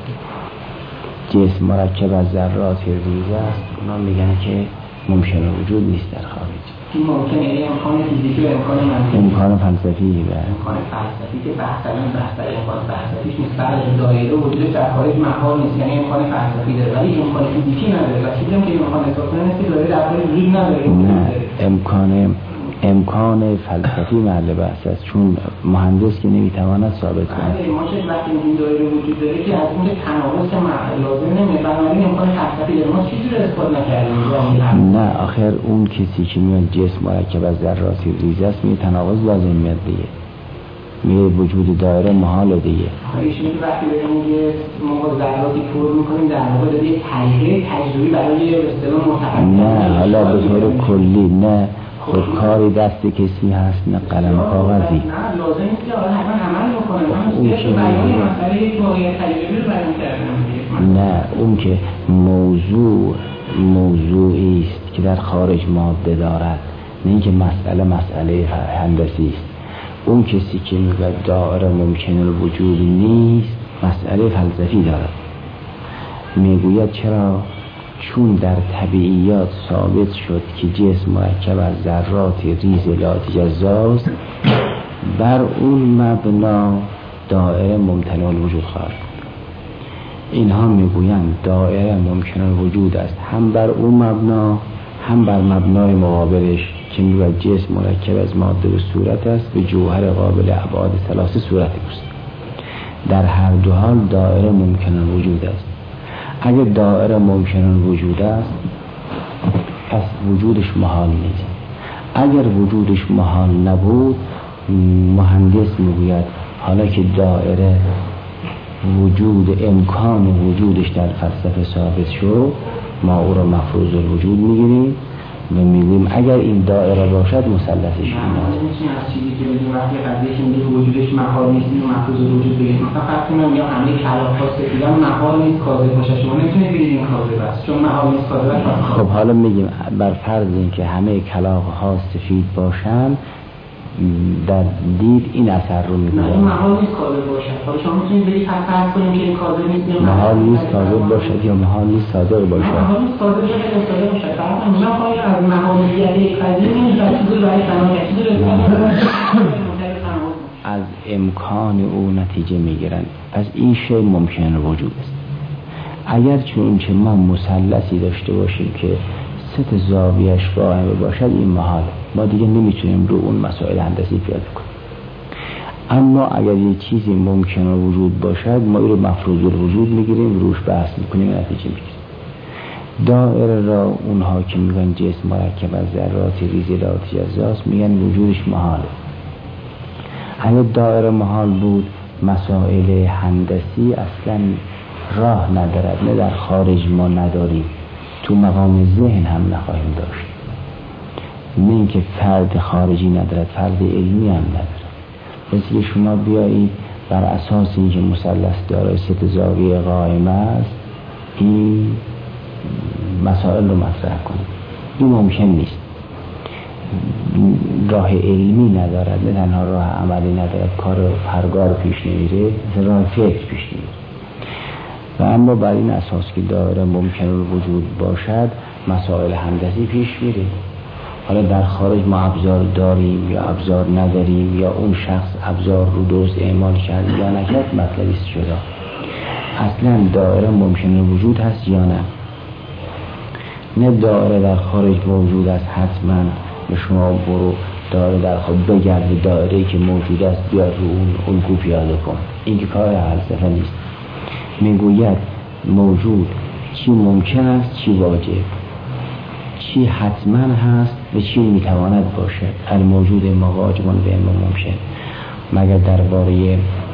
جسم مرکب از ذرات ریز است، اونا میگن که ممکنه وجود نیست در خارج. این ممکنه یعنی امکان فیزیکی و امکان منطقی، امکان فلسفی و امکان فلسفی که بحث الان بحث در امکان فلسفیش نیست. برای دایره وجود در خارج محال نیست، یعنی امکان فلسفی داره ولی امکان فیزیکی نداره. و چیزی هم که امکان اثبات نیست که دایره در خارج وجود نداره. نه، امکان امکان فلسفی محل بحث است، چون مهندس که نمیتواند ثابت کنه. ما چه وقتی این دایره وجود داره که از اون تناقض لازم نمیاد، بنابراین امکان فلسفی داره. ما چیزی رو اثبات نکردیم. نه، آخر اون کسی که میاد جسم مرکب از ذرات ریز است میگه تناقض لازم میاد دیگه، میگه وجود دایره محال دیگه. ایشون که وقتی میگه ما با ذراتی پر میکنیم در واقع داره یه طریقه تجربی برای به اصطلاح متقدم. نه، حالا به طور کلی نه، خود کاری دست کسی هست نه قلم کاغذی. نه لازم نیست که آدم حتما عمل بکنه. اون که بیان مسئله یک واقعیت تجربی رو بیان کردن. نه، اون که موضوع موضوعی است که در خارج ماده دارد نه اینکه مسئله مسئله هندسی است. اون کسی که میگه دائره ممکن الوجود نیست مسئله فلسفی دارد. میگوید چرا؟ چون در طبیعیات ثابت شد که جسم مرکب از ذرات ریز لاتجزاست، بر اون مبنا دائره ممتنع الوجود خواهد. اینها میگویند دائره ممکن الوجود است هم بر اون مبنا هم بر مبنای مقابلش که میگوید جسم مرکب از ماده و صورت است به جوهر قابل ابعاد ثلاثه صورت است. در هر دو حال دائره ممکن الوجود است. اگر دائره ممکن الوجود است پس وجودش محال نیست. اگر وجودش محال نبود، مهندس میگوید حالا که دائره وجود امکان وجودش در فلسفه ثابت شد، ما او را مفروض الوجود میگیریم و میگوییم اگر این دائره باشد مثلثش این است. نمی‌تونیم از چیزی که بگیم وقتی قضیه که میگه وجودش محال نیست اینو مفروض الوجود بگیم. مثلا فرض کنیم یا همه کلاغ‌ها سفیدن محال نیست کاذب باشه، شما نمیتونید بگید این کاذب است چون محال نیست کاذب است. خب حالا میگیم بر فرض اینکه همه کلاغ‌ها سفید باشن، در دید این اثر رو میکنه. نه این محال نیست کاذب باشد. حالا شما میتونید بگید فرض کنیم که این کاذب نیست. محال نیست کاذب باشد یا محال نیست صادق باشد. محال نیست کاذب باشد یا صادق باشد. فرض کنیم ما خواهیم از محالیت قضیه نمیشه چیزی برای تمام چیزی از امکان او نتیجه میگیرن. پس این شی ممکن وجود است. اگر چون که ما مثلثی داشته باشیم که ست زاویه‌اش قائم باشد، این محال، ما دیگه نمیتونیم رو اون مسائل هندسی پیاده کنیم. اما اگر یه چیزی ممکن وجود باشد، ما این رو مفروض الوجود میگیریم، روش بحث میکنیم، نتیجه میگیریم. دائره را اونها که میگن جسم مرکب از ذرات ریز لاتجزاست میگن وجودش محاله. اگر دائره محال بود، مسائل هندسی اصلا راه ندارد، نه در خارج ما نداریم، تو مقام ذهن هم نخواهیم داشت. نه اینکه فرد خارجی ندارد، فرد علمی هم ندارد. پس که شما بیایید بر اساس اینکه مثلث دارای ست زاویه قائمه است این مسائل رو مطرح کنید، این ممکن نیست. راه علمی ندارد، نه تنها راه عملی ندارد، کار پرگار پیش نمیره، راه فکر پیش نمیره. و اما بر این اساس که دائره ممکن وجود باشد مسائل هندسی پیش میره. حالا در خارج ما ابزار داریم یا ابزار نداریم، یا اون شخص ابزار رو درست اعمال کرد یا نکرد، مطلبی است جدا. اصلا دائره ممکن وجود هست یا نه؟ نه دائره در خارج موجود است حتما به شما برو دائره در خود بگرد، دائره‌ای که موجود است بیا رو اون الگو پیاده کن. این که کار فلسفه نیست. میگوید موجود چی ممکن است، چی واجب، چی حتما هست و چی میتواند باشد. الموجود اما واجبان و اما ممکن. مگر درباره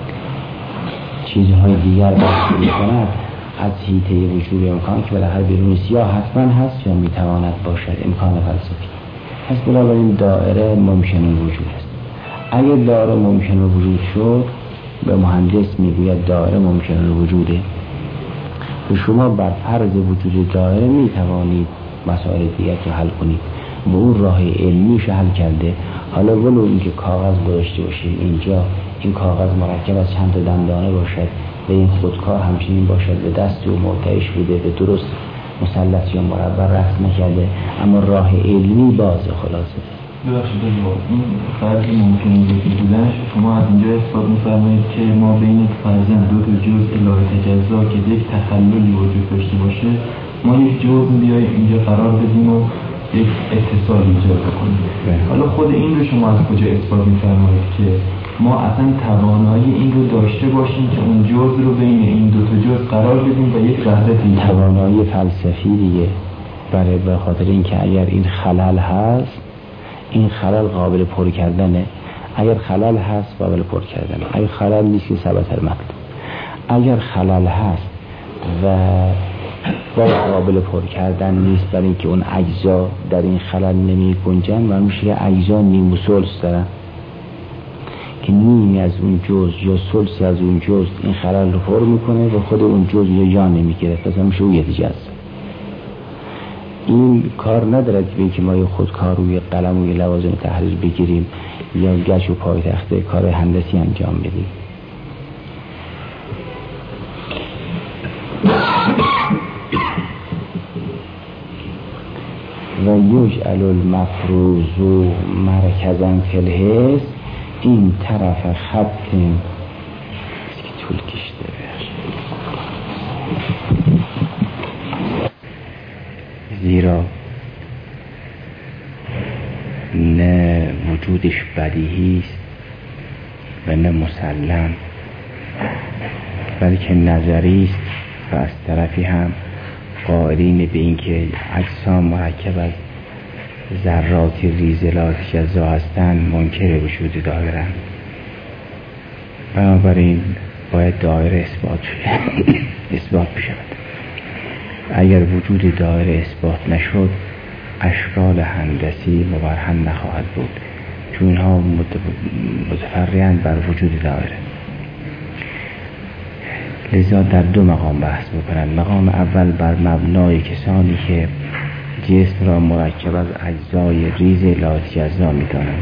چیزهای دیگر بحث می‌کند از حیطه وجود امکان که بالاخره بیرون یا حتما هست یا میتواند باشد، امکان فلسفی. پس بنابراین دائره ممکن وجود است. اگر دائره ممکن وجود شد، به مهندس میگوید دائره ممکن وجوده. و شما بر فرض وجود دائره میتوانید مسائل دیگر رو حل کنید. به اون راه علمیش حل کرده. حالا ولو اینکه کاغذ گذاشته باشیم اینجا، این کاغذ مرکب از چند تا دندانه باشد و این خودکار همچنین باشد و دست و مرتعش بوده به درست مثلث یا مربع رسم نکرده، اما راه علمی بازه. خلاصه ببخشید این فرض ممکن وجود بودنش شما از اینجا اثبات می‌فرمایید که ما بین فرضاً دو تا جزء لایتجزا که یک تخللی وجود داشته باشه، ما یک جزء بیایم اینجا قرار بدیم و یک اتصال ایجاد کنیم. حالا خود این رو شما از کجا اثبات می‌فرمایید که ما اصلا توانایی این رو داشته باشیم که اون جزء رو بین این دو تا جزء قرار بدیم و یک وحدتی؟ توانایی فلسفی دیگه. برای به خاطر اینکه اگر این خلل هست، این خلل قابل پر کردنه. اگر خلل هست قابل پر کردنه، اگر خلل نیست که ثبت المطلب. اگر خلل هست و با قابل پر کردن نیست، برای اینکه اون اجزا در این خلل نمی گنجن و میشه اجزا نیم و ثلث دارن که نیمی از اون جزء یا ثلثی از اون جزء این خلل رو پر میکنه و خود اون جزء یا جا نمیگیره، پس میشه اون یه جزء. این کار ندارد به اینکه ما خودکار روی قلم و لوازم تحریر بگیریم یا گچ و پایتخت کار هندسی انجام بدیم. و یجعل المفروض مرکزا فی الحس، این طرف خط که طول کشته زیرا نه وجودش بدیهی است و نه مسلم، بلکه نظری است و از طرفی هم قائلین به اینکه اجسام مرکب از ذرات ریزلات اجزا هستند منکر وجود دایره. بنابراین باید دایره اثبات اثبات بشود. اگر وجود دایره اثبات نشد اشکال هندسی مبرهن نخواهد بود، چون اینها متفرعاً بر وجود دایره. لذا در دو مقام بحث میکنند. مقام اول بر مبنای کسانی که جسم را مرکب از اجزای ریز لاجزا میدانند.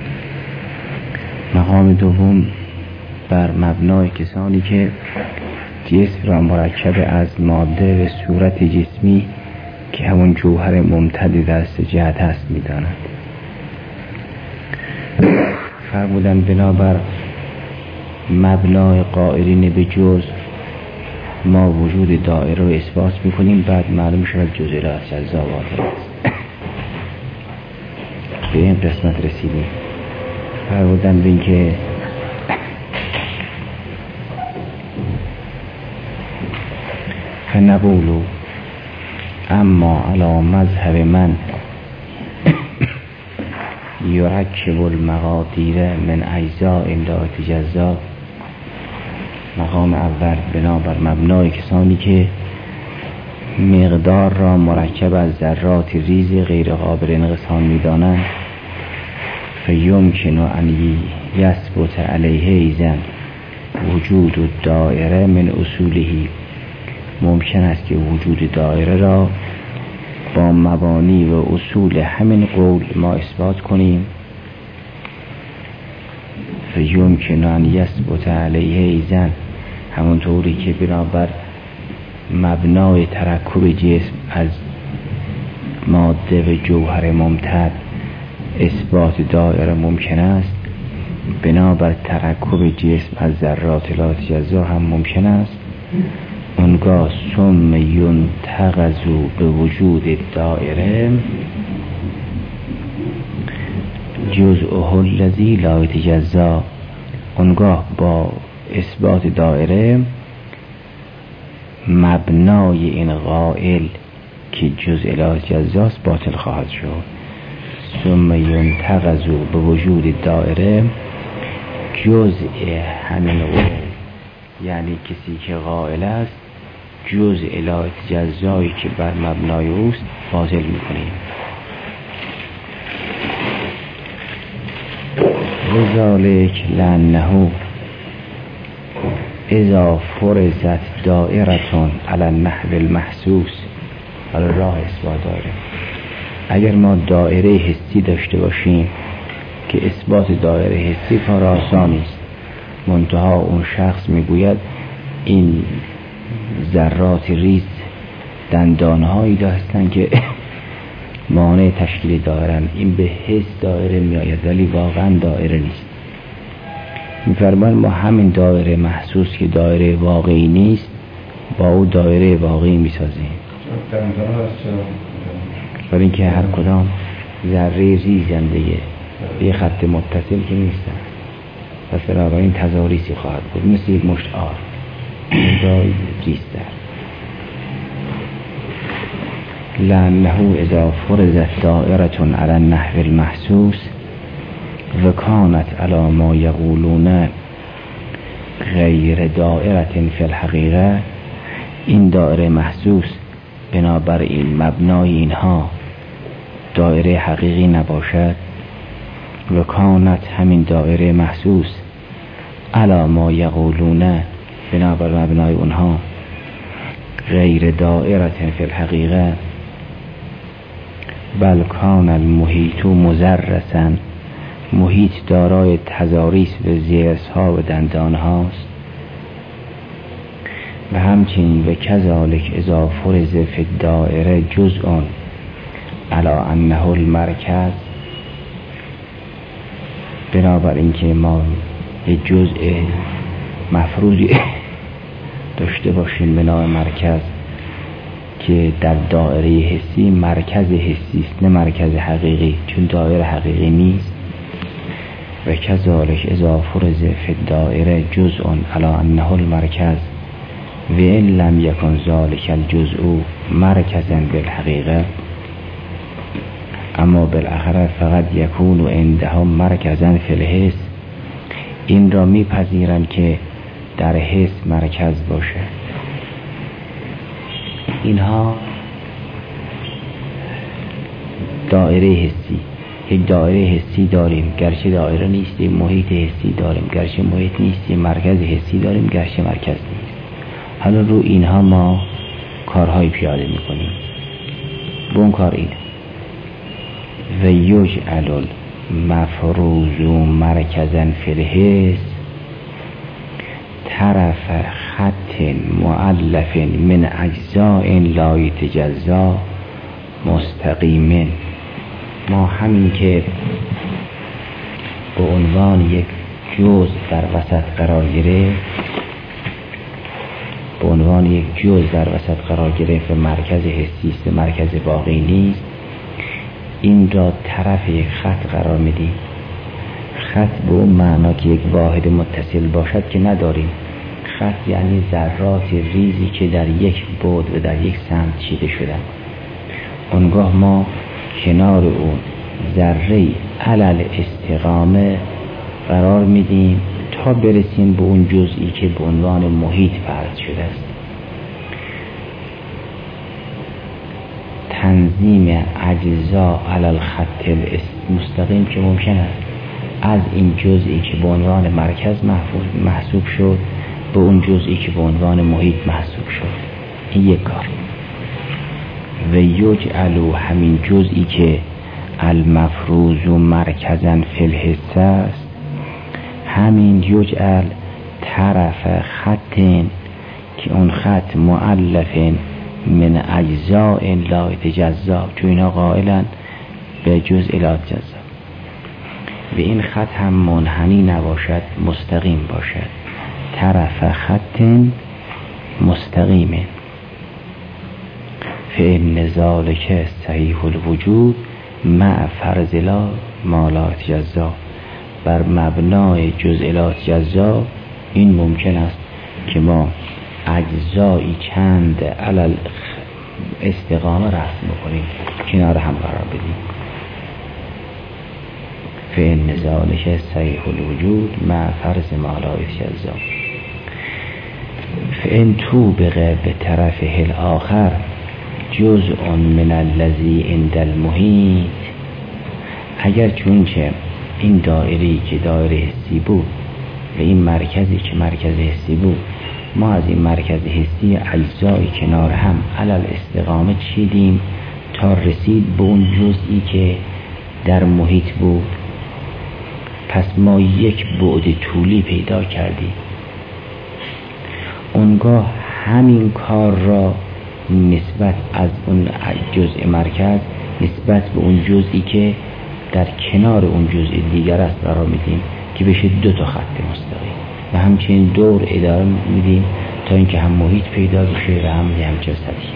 مقام دوم بر مبنای کسانی که جسم را مرکب از ماده به صورت جسمی که همون جوهر ممتد در سه جهت هست میدانند. فرمودن بنابر مبنای قائلین به جز ما وجود دایره رو اثبات میکنیم، بعد معلوم شود جزئیات اجزا باطل است. به این قسمت رسیدیم. فرمودن به این که فنقولو اما علی مذهب من یرکب المقادیر من اجزاء لا تجزا. مقام اول بنابر مبنای کسانی که مقدار را مرکب از ذرات ریز غیر قابل انقسام می‌دانند، فیمکن ان یثبت علیه ایزن وجود الدائره من اصولهی. ممکن است که وجود دایره را با مبانی و اصول همین قول ما اثبات کنیم. فیمکن ان یثبت علیه ایزن، همونطوری که بنابر مبنای ترکب جسم از ماده و جوهر ممتد اثبات دایره ممکن است، بنابر ترکب جسم از ذرات لا تجزا هم ممکن است. اونگاه ثم ینتقض به وجود دایره جزءه الذی لا یتجزا. اونگاه با اثبات دایره مبنای این قائل که جزء لا یتجزاست باطل خواهد شد. ثم ینتقض به وجود دایره جزء همین قول، یعنی کسی که قائل است جزء لا یتجزایی که بر مبنای اوست باطل میکنیم. لذالک لانه اذا فرضت دائرتون علی النحو المحسوس. حالا راه اثبات داره. اگر ما دایره حسی داشته باشیم که اثبات دایره حسی کار آسانی است، منتها اون شخص میگوید این ذرات ریز دندانهایی داشتن که مانع تشکیل دایره، این به حس دایره میآید ولی واقعا دایره نیست. میفرمایند ما همین دایره محسوس که دایره واقعی نیست با او دایره واقعی میسازیم، برای اینکه هر کدام ذره ریزنده یه خط متصل که نیستن، پس بنابراین تضاریسی خواهد بود، مثل یک مشت آر جای ریزتر. لانه اذا فرضت دائرة على النحو المحسوس و کانت علی ما یقولون غیر دائرة فی الحقیقه، این دایره محسوس بنابر این مبنای اینها دایره حقیقی نباشد. و کانت همین دایره محسوس علی ما یقولون بنابر مبنای اونها غیر دائره فی الحقیقه بل کان المحیط مزرسا، محیط دارای تضاریس و زیرس ها و دندان هاست. و همچنین و کذالک اذا فرض فی الدائره جزء علی انه المرکز، بنابراین که ما یه جزء مفروضی داشته باشیم به نام مرکز که در دایره حسی مرکز حسی است، نه مرکز حقیقی، چون دایره حقیقی نیست. و کذالک اذا فرض فی الدائره جزء علی انه المرکز و ان لم یکن ذلک الجزء مرکزا بالحقیقه، اما بالاخره فقط یکون عندهم مرکزا فی الحس، این را میپذیرن که در حس مرکز باشه. اینها دایره حسی، یک دایره حسی داریم گرچه دایره نیستیم، محیط حسی داریم گرچه محیط نیستیم، مرکز حسی داریم گرچه مرکز نیست. حالا رو اینها ما کارهای پیاده میکنیم. به اون کار اینه و یجعل المفروض مرکزا فی الحس طرف خط مؤلف من اجزاء لا یتجزا مستقیم. ما همین که به عنوان یک جزء در وسط قرار گرفت، به عنوان یک جزء در وسط قرار گرفت و مرکز حسی است، مرکز باقی نیست، این را طرف یک خط قرار میدیم. خط به اون معنا که یک واحد متصل باشد که نداریم. خط یعنی ذرات ریزی که در یک بعد و در یک سمت چیده شدن. اونگاه ما کنار اون ذره علل استقامه قرار میدیم تا برسیم به اون جزئی که به عنوان محیط فرض شده است. تنظیم اجزا علی الخط مستقیم که ممکن است از این جزئی که به عنوان مرکز محسوب شد به اون جزئی که به عنوان محیط محسوب شد. این یک کار. و یجعلوا همین جزئی که المفروض مرکزا فی الحس است، همین یجعل طرف خط که اون خط مؤلف من اجزاء لا یتجزا، چون اینا قائلن به جزء لا یتجزا، و این خط هم منحنی نباشد مستقیم باشد. طرف خط مستقیم فإن ذلک صحیح الوجود مع فرض لا ما لا یتجزا، بر مبنای جزء لا یتجزا این ممکن است که ما اجزایی چند علل استقامه رسم بکنیم، کنار هم قرار بدیم. فإن ذلک صحیح الوجود مع فرض ما لا یتجزا. فإن توبق به طرف الآخر جزء من الذی عند المحیط، اگر چونچه این دایری که دایره حسی بود و این مرکزی که مرکز حسی بود، ما از این مرکز حسی اجزای کنار هم علل استقامه چیدیم تا رسید به اون جزئی که در محیط بود، پس ما یک بعد طولی پیدا کردیم. اونگاه همین کار را نسبت از اون جزء مرکز نسبت به اون جزئی که در کنار اون جزء دیگر است قرار میدیم که بشه دو تا خط مستقیم، و همچنین دور اداره میدیم تا اینکه هم محیط پیدا بشه و هم هم جسدی.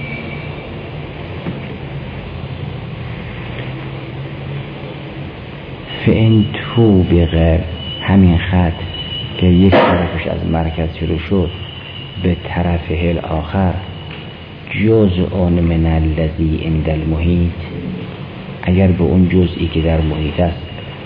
فإن توبق، همین خط که یک طرفش از مرکز شروع شد به طرف هل آخر جزء من الذی عند المحیط، اگر به اون جزئی که در محیط است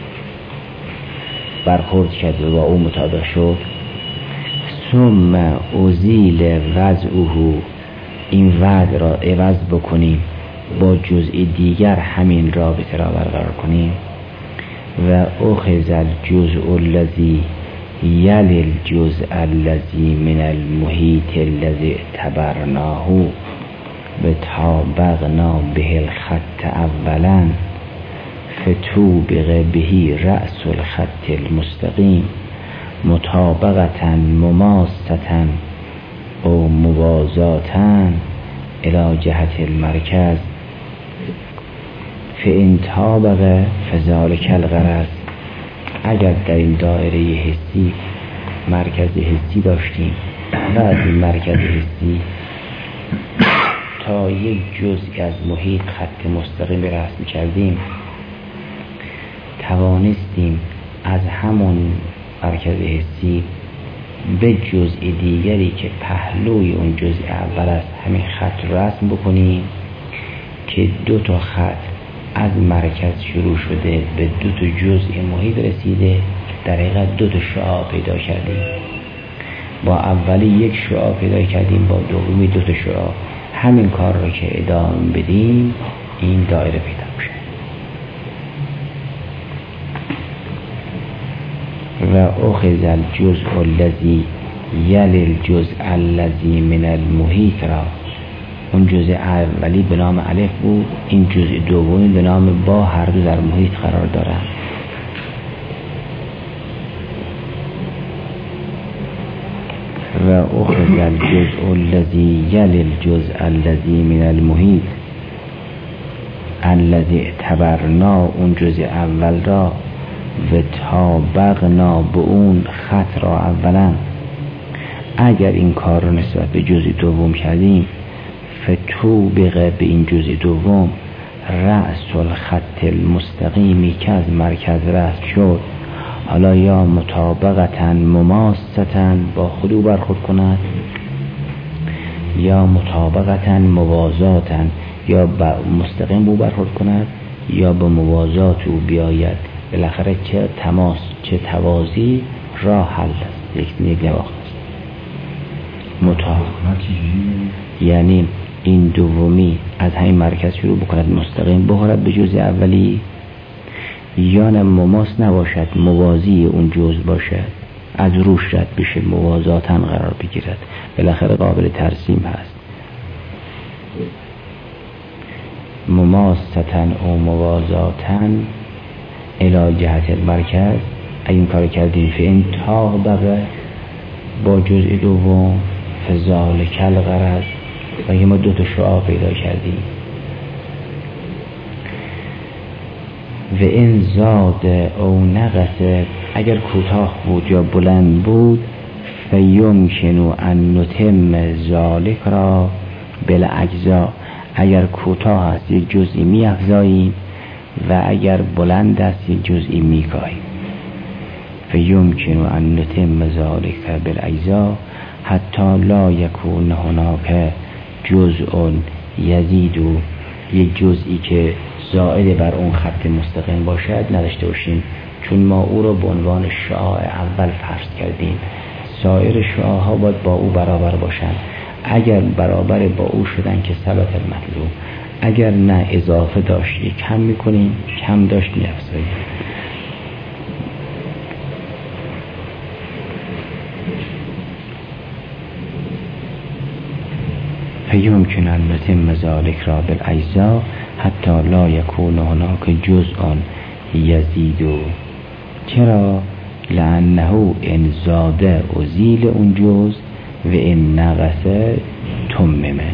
برخورد کرد و با اون مطابق شد، ثم ازیل وضعه، این وضع را عوض بکنیم با جزئی دیگر همین رابطه را برقرار کنیم، و اخذ الجزء الذی یلی الجزء الذی من المحیط الذی اعتبرناه، و طابقنا به الخط اولا فتوبق بهی رأس الخط المستقیم مطابقتا مماستا او موازاتا الى جهت المرکز فإن طابق فذلک الغرض. اگر در این دایره حسی مرکز حسی داشتیم و از این مرکز حسی تا یک جزئی از محیط خط مستقیم رسم کردیم، توانستیم از همون مرکز حسی به جزء دیگری که پهلوی اون جزء اول است همین خط رسم بکنیم که دو تا خط از مرکز شروع شده به دو تا جزء محیط رسیده، در حقیقت دو تا شعاع پیدا کردیم. با اولی یک شعاع پیدا کردیم، با دومی دو تا شعاع. همین کار رو که ادامه بدیم این دایره پیدا میشه. و اخذ الجزء الذی یلی الجزء الذی من المحیط را، اون جزء اولی به نام الف بود، این جزء دومی به نام با، هر دو در محیط قرار دارند. و اخذ الجزء الذی یلی الجزء الذی من المحیط الذی اعتبرنا، اون جزء اول را و طابقنا به اون خط را اولا. اگر این کار را نسبت به جزء دوم کردیم، فتوبق به این جزء دوم رأس الخط المستقیمی که از مرکز رسم شد، حالا یا مطابقتا مماستا با خود او برخورد کند، یا مطابقتا موازاتا یا مستقیم او برخورد کند، یا به موازات او بیاید. بالاخره چه تماس چه توازی راه حل است، یک یک نواخت است. مطابقت یعنی این دومی از همین مرکز شروع بکند مستقیم بخورد به جزء اولی، یا نه مماس نباشد موازی اون جزء باشد، از روش رد بشه موازاتن قرار بگیرد، بالاخره قابل ترسیم هست. مماستن او موازاتن الی جهت المرکز. این کار کردیم فین طابق با جزء دوم فذالک الغرض، و ما دو تا شعاع پیدا کردیم. و این زاد او نقص، اگر کوتاه بود یا بلند بود، فیمکنو ان نتم ذالک را بالاجزاء. اگر کوتاه است یک جزئی می افزاییم و اگر بلند است یک جزئی می کاهیم. فیمکنو ان نتم ذالک بالاجزاء حتی لا یکون هناک جزء یزید، یک جزئی که زائد بر اون خط مستقیم باشد نداشته باشیم، چون ما او را به عنوان شعاع اول فرض کردیم. سایر شعاع‌ها باید با او برابر باشند. اگر برابر با او شدن که ثبت المطلوب، اگر نه اضافه داشت کم میکنیم، کم داشت میافزاییم. فیمکن ان نتم ذالک را بالاجزاء حتی لا یکون هناک جزء یزید. چرا؟ لانه ان زاده ازیل اون جزء و ان نقصه تممه.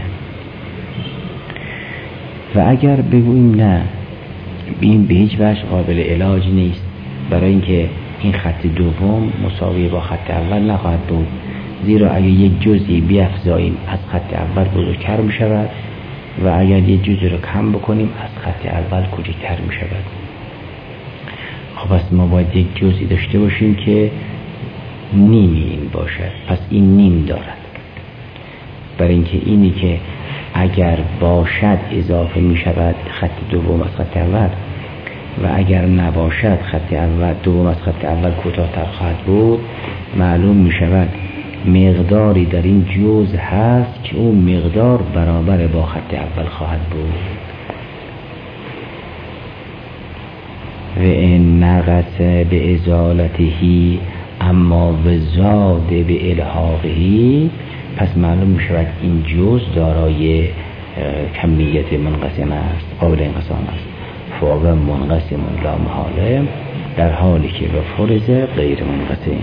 و اگر بگوییم نه، این به هیچ وجه قابل علاج نیست، برای اینکه این خط دوم مساوی با خط اول نخواهد بود، زیرا اگر یک جزئی بیافزاییم از خط اول بزرگتر می شود و اگر یک جزئی رو کم بکنیم از خط اول کوچکتر می شود. خب پس ما باید یک جزئی داشته باشیم که نیمی این باشد، پس این نیم دارد، برای اینکه اینی که اگر باشد اضافه می شود خط دوم از خط اول و اگر نباشد خط اول دوم از خط اول کوتاه‌تر خواهد بود. معلوم می شود مقداری در این جزء هست که اون مقدار برابر با خط اول خواهد بود. و این نقص به ازالتهی اما و زاد به الحاقهی، پس معلوم می شود این جزء دارای کمیت منقسم است، قابل انقسام است. فهو منقسم لا محاله، در حالی که به فرض غیر منقسم.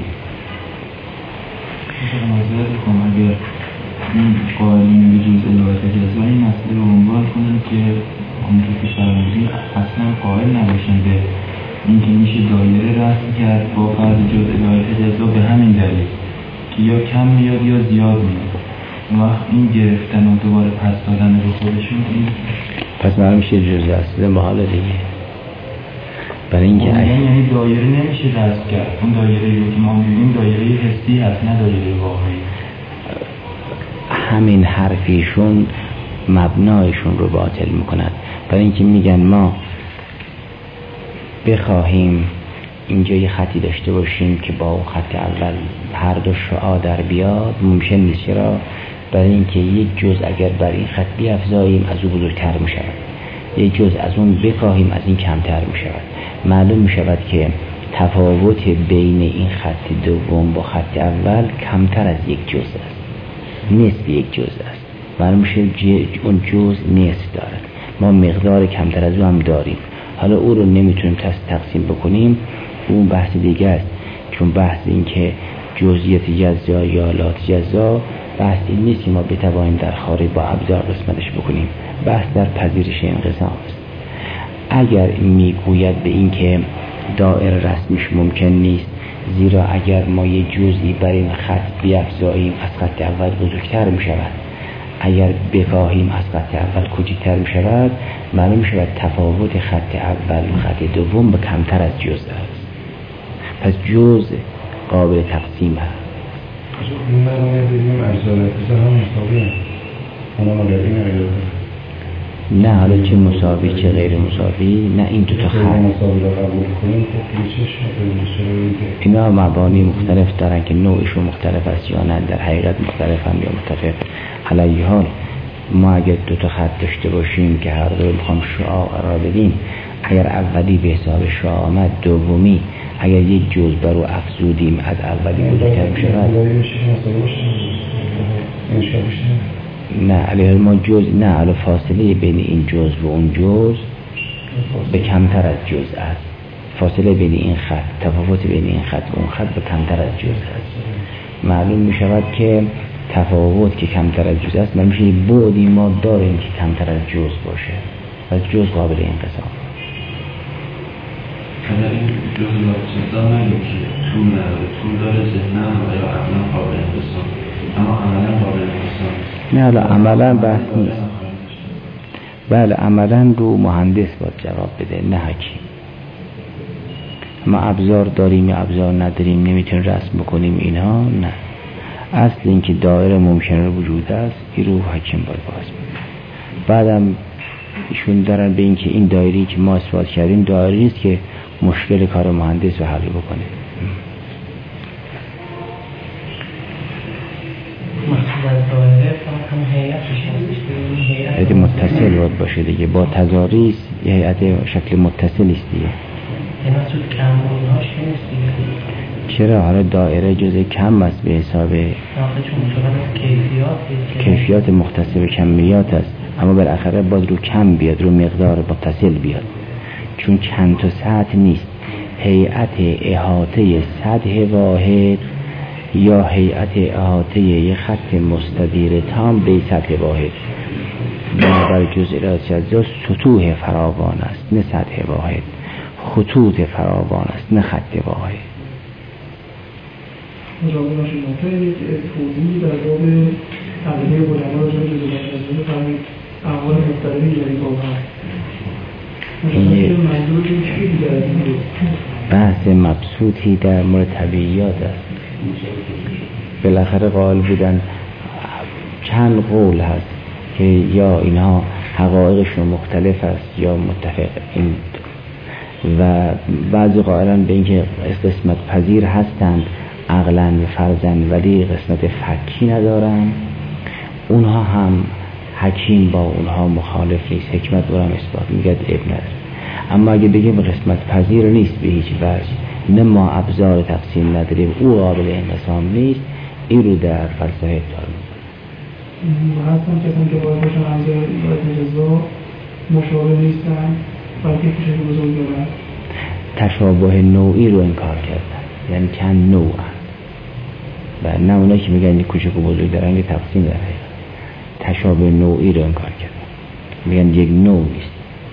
نظر کنم اگر این قائلین به جزء الهه تجزا این مسئله رو عنوان کنن که همونطور که فرمودید اصلا قائل نباشن به اینکه میشه دایره رسم کرد با فرض جزء الهه تجزا به همین دلیل که یا کم میاد یا زیاد میاد، وقت این گرفتن و دوباره پس دادن به خودشون این پس معلوم میشه جزء اصل محاله دیگه. برای اینکه یعنی دایره نمیشه رسم کرد، اون دایره رو که ما میبینیم دایره حسی هست نه دایره واقعی. همین حرفیشون مبنایشون رو باطل میکنند. برای اینکه میگن ما بخواهیم اینجا یه خطی داشته باشیم که با اون خط اول هر دو شعاع در بیاد ممکن نیست. چرا؟ برای اینکه یک جز اگر بر این خط بیافزاییم از اون بزرگتر میشود، یک جز از اون بکاهیم از این کمتر میشود. معلوم میشود که تفاوت بین این خط دوم با خط اول کمتر از یک جز است، نصف یک جز است. معلوم میشه اون جز نصف دارد، ما مقدار کمتر از اون هم داریم. حالا او رو نمیتونیم تقسیم بکنیم، اون بحث دیگه است. چون بحث این که جزئیات جزا یا لا جزا بحث این نیست که ما بتوانیم در خارج با ابزار قسمتش بکنیم، بحث در پذیرش انقسام است. اگر میگوید به این که دائره رسمیش ممکن نیست، زیرا اگر ما یه جزئی بر این خط بیافزاییم از خط اول بزرگتر می شود، اگر بکاهیم از خط اول کوچکتر می شود، معلوم می شود تفاوت خط اول و خط دوم به کمتر از جزء است. پس جزء قابل تقسیم هست. این مرمایه بگیم اجزای اجزا هم مساوی هست، اما مگر این اگر نه حالا چه مساوی چه غیر مساوی، نه این دو تا خط اینا مبانی مختلف دارن که نوعشون مختلف است یا نه، در حقیقت مختلف هم یا متفق. علیه حال ما اگر دو تا خط داشته باشیم که هر دو میخوام شعاع را بدیم، اگر اولی به حساب شعاع آمد، دومی اگر یک جز بر او افزودیم از اولی بزرگتر میشه. نه علیه ما جز نه علی فاصله بین این جز و اون جز به کمتر از جز است. فاصله بین این خط، تفاوت بین این خط و اون خط به کمتر از جز است. معلوم می شود که تفاوت که کمتر از جز است، معلوم میشه بعدی ما داریم که کمتر از جز باشه و جز قابل انقسام. اگر این جز جزا نگیم که طول نداره، طول داره ذهنم و یا عملا قابل انقسام، اما عملا قابل انقسام نه. حالا عملا بحث نیست. بله عملا رو مهندس باید جواب بده نه حکیم. ما ابزار داریم یا ابزار نداریم، نمیتونیم رسم بکنیم اینها، نه. اصل این که دایره ممکنه وجود است این رو حکیم باید باز بده. بعدم ایشون دارن به این که این دایری که ما اثبات کردیم دایری نیست که مشکل کار مهندس رو حل بکنه. هیئت متصل باید باشه دیگه، با تضاریس یه هیئت شکل متصل است دیگه. چرا؟ حالا دایره جزء کم است به حساب کیفیات مختص به کمیات است، اما بالاخره باید رو کم بیاد، رو مقدار متصل بیاد، چون چند تا سطح نیست. هیئت احاطه سطح واحد یا هیئت احاطه یه خط مستدیر تام به سطح واحد. بنابر جزء جزا سطوح فراوان است نه سطح واحد، خطوط فراوان است نه خط واحد. مجابه نشون یک توضیحی در باب تقلیه بلنها را جای جزء جزا فرمید احوال مختلفی داری باب هست. مجابه منظور چی دیگر از این بود؟ بحث مبسوطی در مورد طبیعیات است. بالاخره قائل بودن چند قول هست که یا اینها حقایقشون مختلف است یا متفق، این و بعضی قائلان به اینکه قسمت پذیر هستند عقلاً و فرضاً ولی قسمت فکی ندارن. اونها هم حکیم با اونها مخالف نیست، حکمت برام اثبات میگه ابن نداره. اما اگه بگیم قسمت پذیر نیست به هیچ وجه، نه ما ابزار تقسیم نداریم، او قابل انقسام نیست، این رو در فلسفه داریم. حتما کسانی که باید باشن اعضای اجزا مشابه نیستن بلکه کوچک بزرگ دارن. تشابه نوعی رو انکار کردن، یعنی چند نوع و نه اونایی که میگن کوچک و بزرگ دارن که تقسیم داره، تشابه نوعی رو انکار کردن، میگن یک نوع نیست.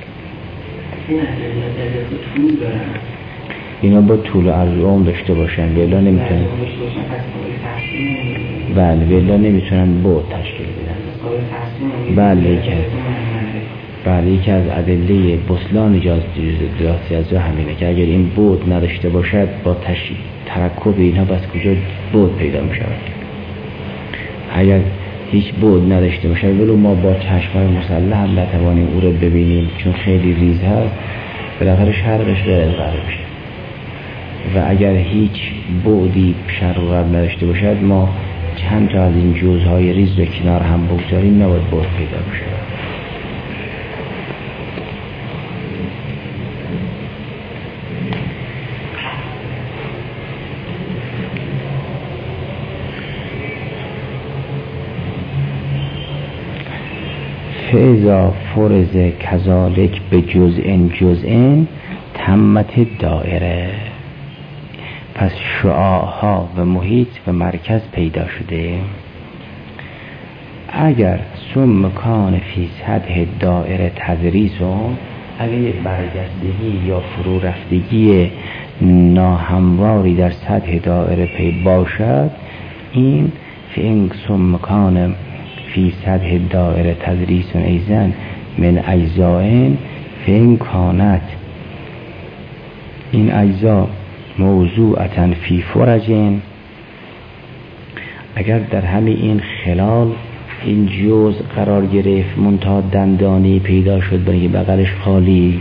اینا با طول و عرض و عمر داشته باشن ولی نمیتونن بله ولی نمیتونن بعد تشکیل بدن. بله که بله یکی از ادله بطلان جزئیات از همینه که اگر این بعد نداشته باشد با تشکیل ترکب اینها بس کجا بعد پیدا می شود. اگر هیچ بعد نداشته باشد ولو ما با چشم‌های مسلح هم نتوانیم او رو ببینیم چون خیلی ریز هست، بالاخره شرقش غیر از غربش. و اگر هیچ بعدی شرق و غرب نداشته باشد ما چند تا از این جزءهای ریز رو کنار هم بگذاریم نباید بعد پیدا بشه. فاذا فرض کذالک به جزء جزء تمت دایره. پس شعاعها و محیط و مرکز پیدا شده. اگر ثم کان فی سطح دایره تدریس، اگر یک برجستگی یا فرو رفتگی ناهمواری در سطح دایره پی باشد، این فین ثم کان فی سطح دایره تدریس ایزن من اجزائن فین کانت، این اجزا موضوعتا فی فرجن، اگر در همین این خلال این جزء قرار گرفت منتها دندانی پیدا شد برای بغلش خالی،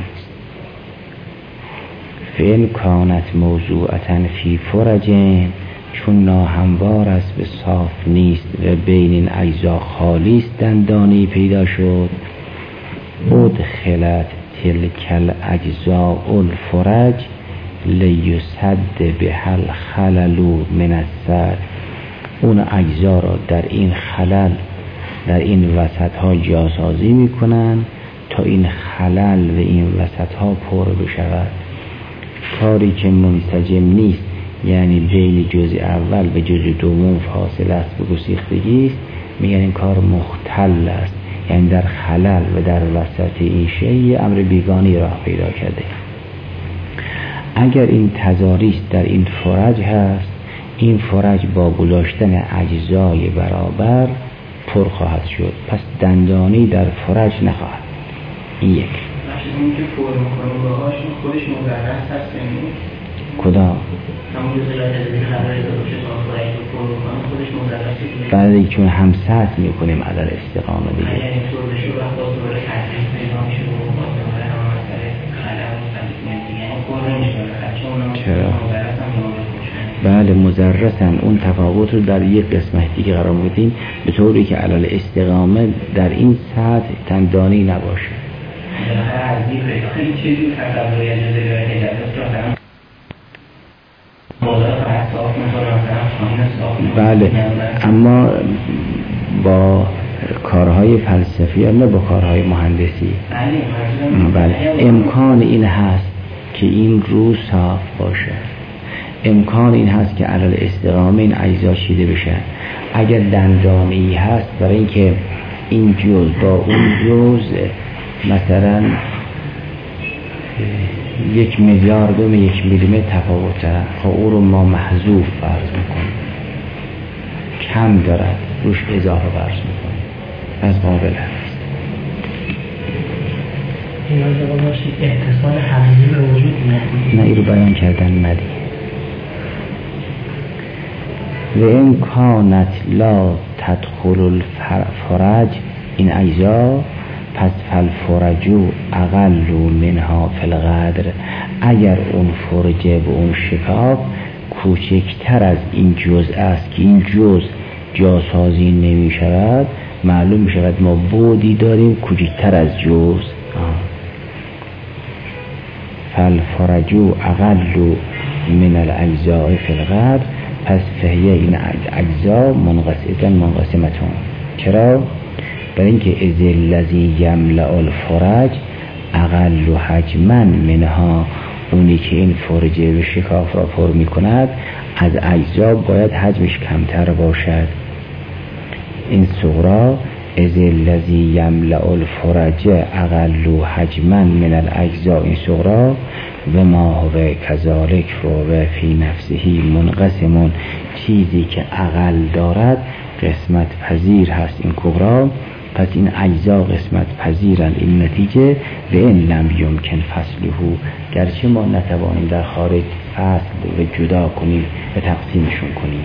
فین کانت موضوعتا فی فرجن، چون ناهموار است به صاف نیست و بین این اجزا خالی است دندانی پیدا شد، ادخلت تلک الاجزاء الفرج لیسد بهل خلل من السر، اون اجزا را در این خلل در این وسط ها جاسازی میکنن تا این خلل و این وسط ها پر بشود. کاری که منسجم نیست، یعنی بین جزء اول و جزء دوم فاصله است و گسیختگی است، میگن این کار مختل است، یعنی در خلل و در وسط این شیء امر بیگانی راه پیدا کرده. اگر این تضاریست در این فرج هست، این فرج با گذاشتن اجزای برابر پر خواهد شد، پس دندانی در فرج نخواهد. این یک. این که پر میکنیم باهاش خودش مدرس هست یعنی کدام؟ همون جزئیات از این خبر اضافه تا فرج رو پر میکنیم خودش مدرسه. بعد چون هم سطح میکنیم عدد استقامه دیگه. اگر این طور بشه وقت با طور تحریف پیدا میشه و با طور هم مسئله خلق مستقیق میشه، یعنی پر نمیشه خرچه چرا؟ مدرس هم نامه بله مدرسن. اون تفاوت رو در یک قسمت دیگه قرار میدیم به طوری که علل استقامه در این سطح تندانی نباشه. بله اما با کارهای فلسفی نه با کارهای مهندسی. بله امکان این هست که این رو صاف باشه، امکان این هست که علل استقامه این اجزا چیده بشه. اگر دندانی هست برای اینکه این جزء با اون جزء مثلا یک میلیاردم یک میلیمتر تفاوت دارن، خب او رو ما محذوف فرض میکنیم، کم دارد روش اضافه فرض میکنیم، پس قابل هست. این آنجا باشید اتصال حقیقی به وجود میاد. نه این رو بیان کردن ندید. و این کانت لا تدخل الفرج، این اجزا پس فالفرجو اقل منها فی القدر، اگر اون فرجه به اون شکاف کوچکتر از این جزء است که این جزء جاسازی نمی شود، معلوم می شود ما بعدی داریم کوچکتر از جزء. فالفرجو اقل من الاجزاء فی القدر، پس فهیه این اجزا منقسمتون منقسمتون چرا؟ برای اینکه اذ الذی یملأ الفرج اقل حجما منها، اونی که این فرجه و شکاف را پر می کند از اجزا باید حجمش کمتر باشد. این صغرا اذ الذی یملأ الفرج اقل حجما من الاجزاء، این صغرا و ما هو کذالک و فی نفسه منقسم، چیزی که اقل دارد قسمت پذیر هست این کبرا، پس این اجزا قسمت پذیرند. این نتیجه و این لم یمکن فصله، گرچه ما نتوانیم در خارج فصل و جدا کنیم و تقسیمشون کنیم.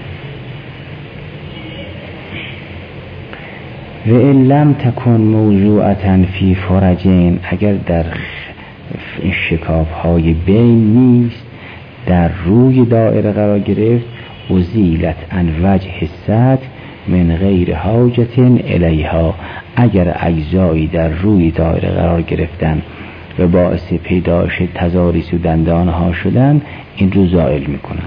و این لم تکن موضوعتا فی فرجین، اگر در شکاف های بین نیست در روی دایره قرار گرفت، ازیلت عن وجه السطح من غیر حاجت الیها، اگر اجزایی در روی دایره قرار گرفتن و باعث پیدایش تضاریس و دندان ها شدن، این رو زائل میکنن.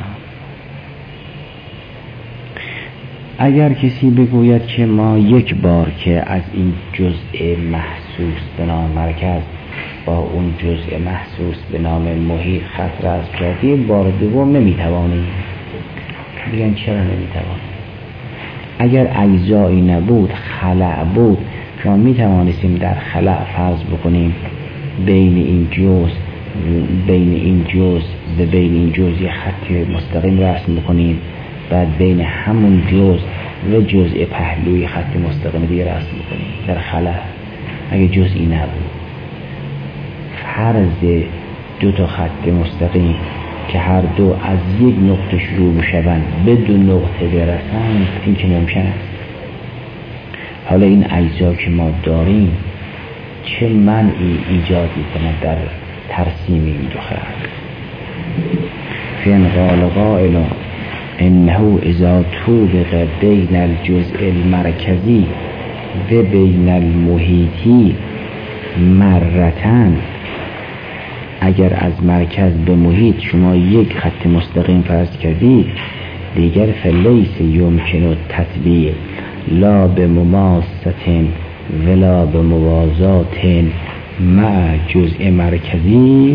اگر کسی بگوید که ما یک بار که از این جزء محسوس به نام مرکز با اون جزء محسوس به نام محیط خط رسم کردیم، بار دوم نمیتوانیم. بگن چرا نمیتوانیم؟ اگر اجزایی نبود خلأ بود، شما میتوانستیم در خلأ فرض بکنیم بین این جزء بین این جزء به بین این جزء یه خط مستقیم رسم بکنیم، بعد بین همون جزء و جزء پهلوی خط مستقیم دیگه رسم بکنیم در خلأ. اگه جزئی نبود، فرض دو تا خط مستقیم که هر دو از یک نقطه شروع بشوند به دو نقطه برسند، این که ممکن است. حالا این اجزا که ما داریم چه منعی ایجاد می‌کند در ترسیم این دو خط؟ فین قال قائل انه اذا طوبق بین الجزء المرکزی و بین المحیطی مرتن، اگر از مرکز به محیط شما یک خط مستقیم فرض کردید، دیگر فلیس یمکن التطبیق لا به مماست ولا به موازات مع جزء مرکزی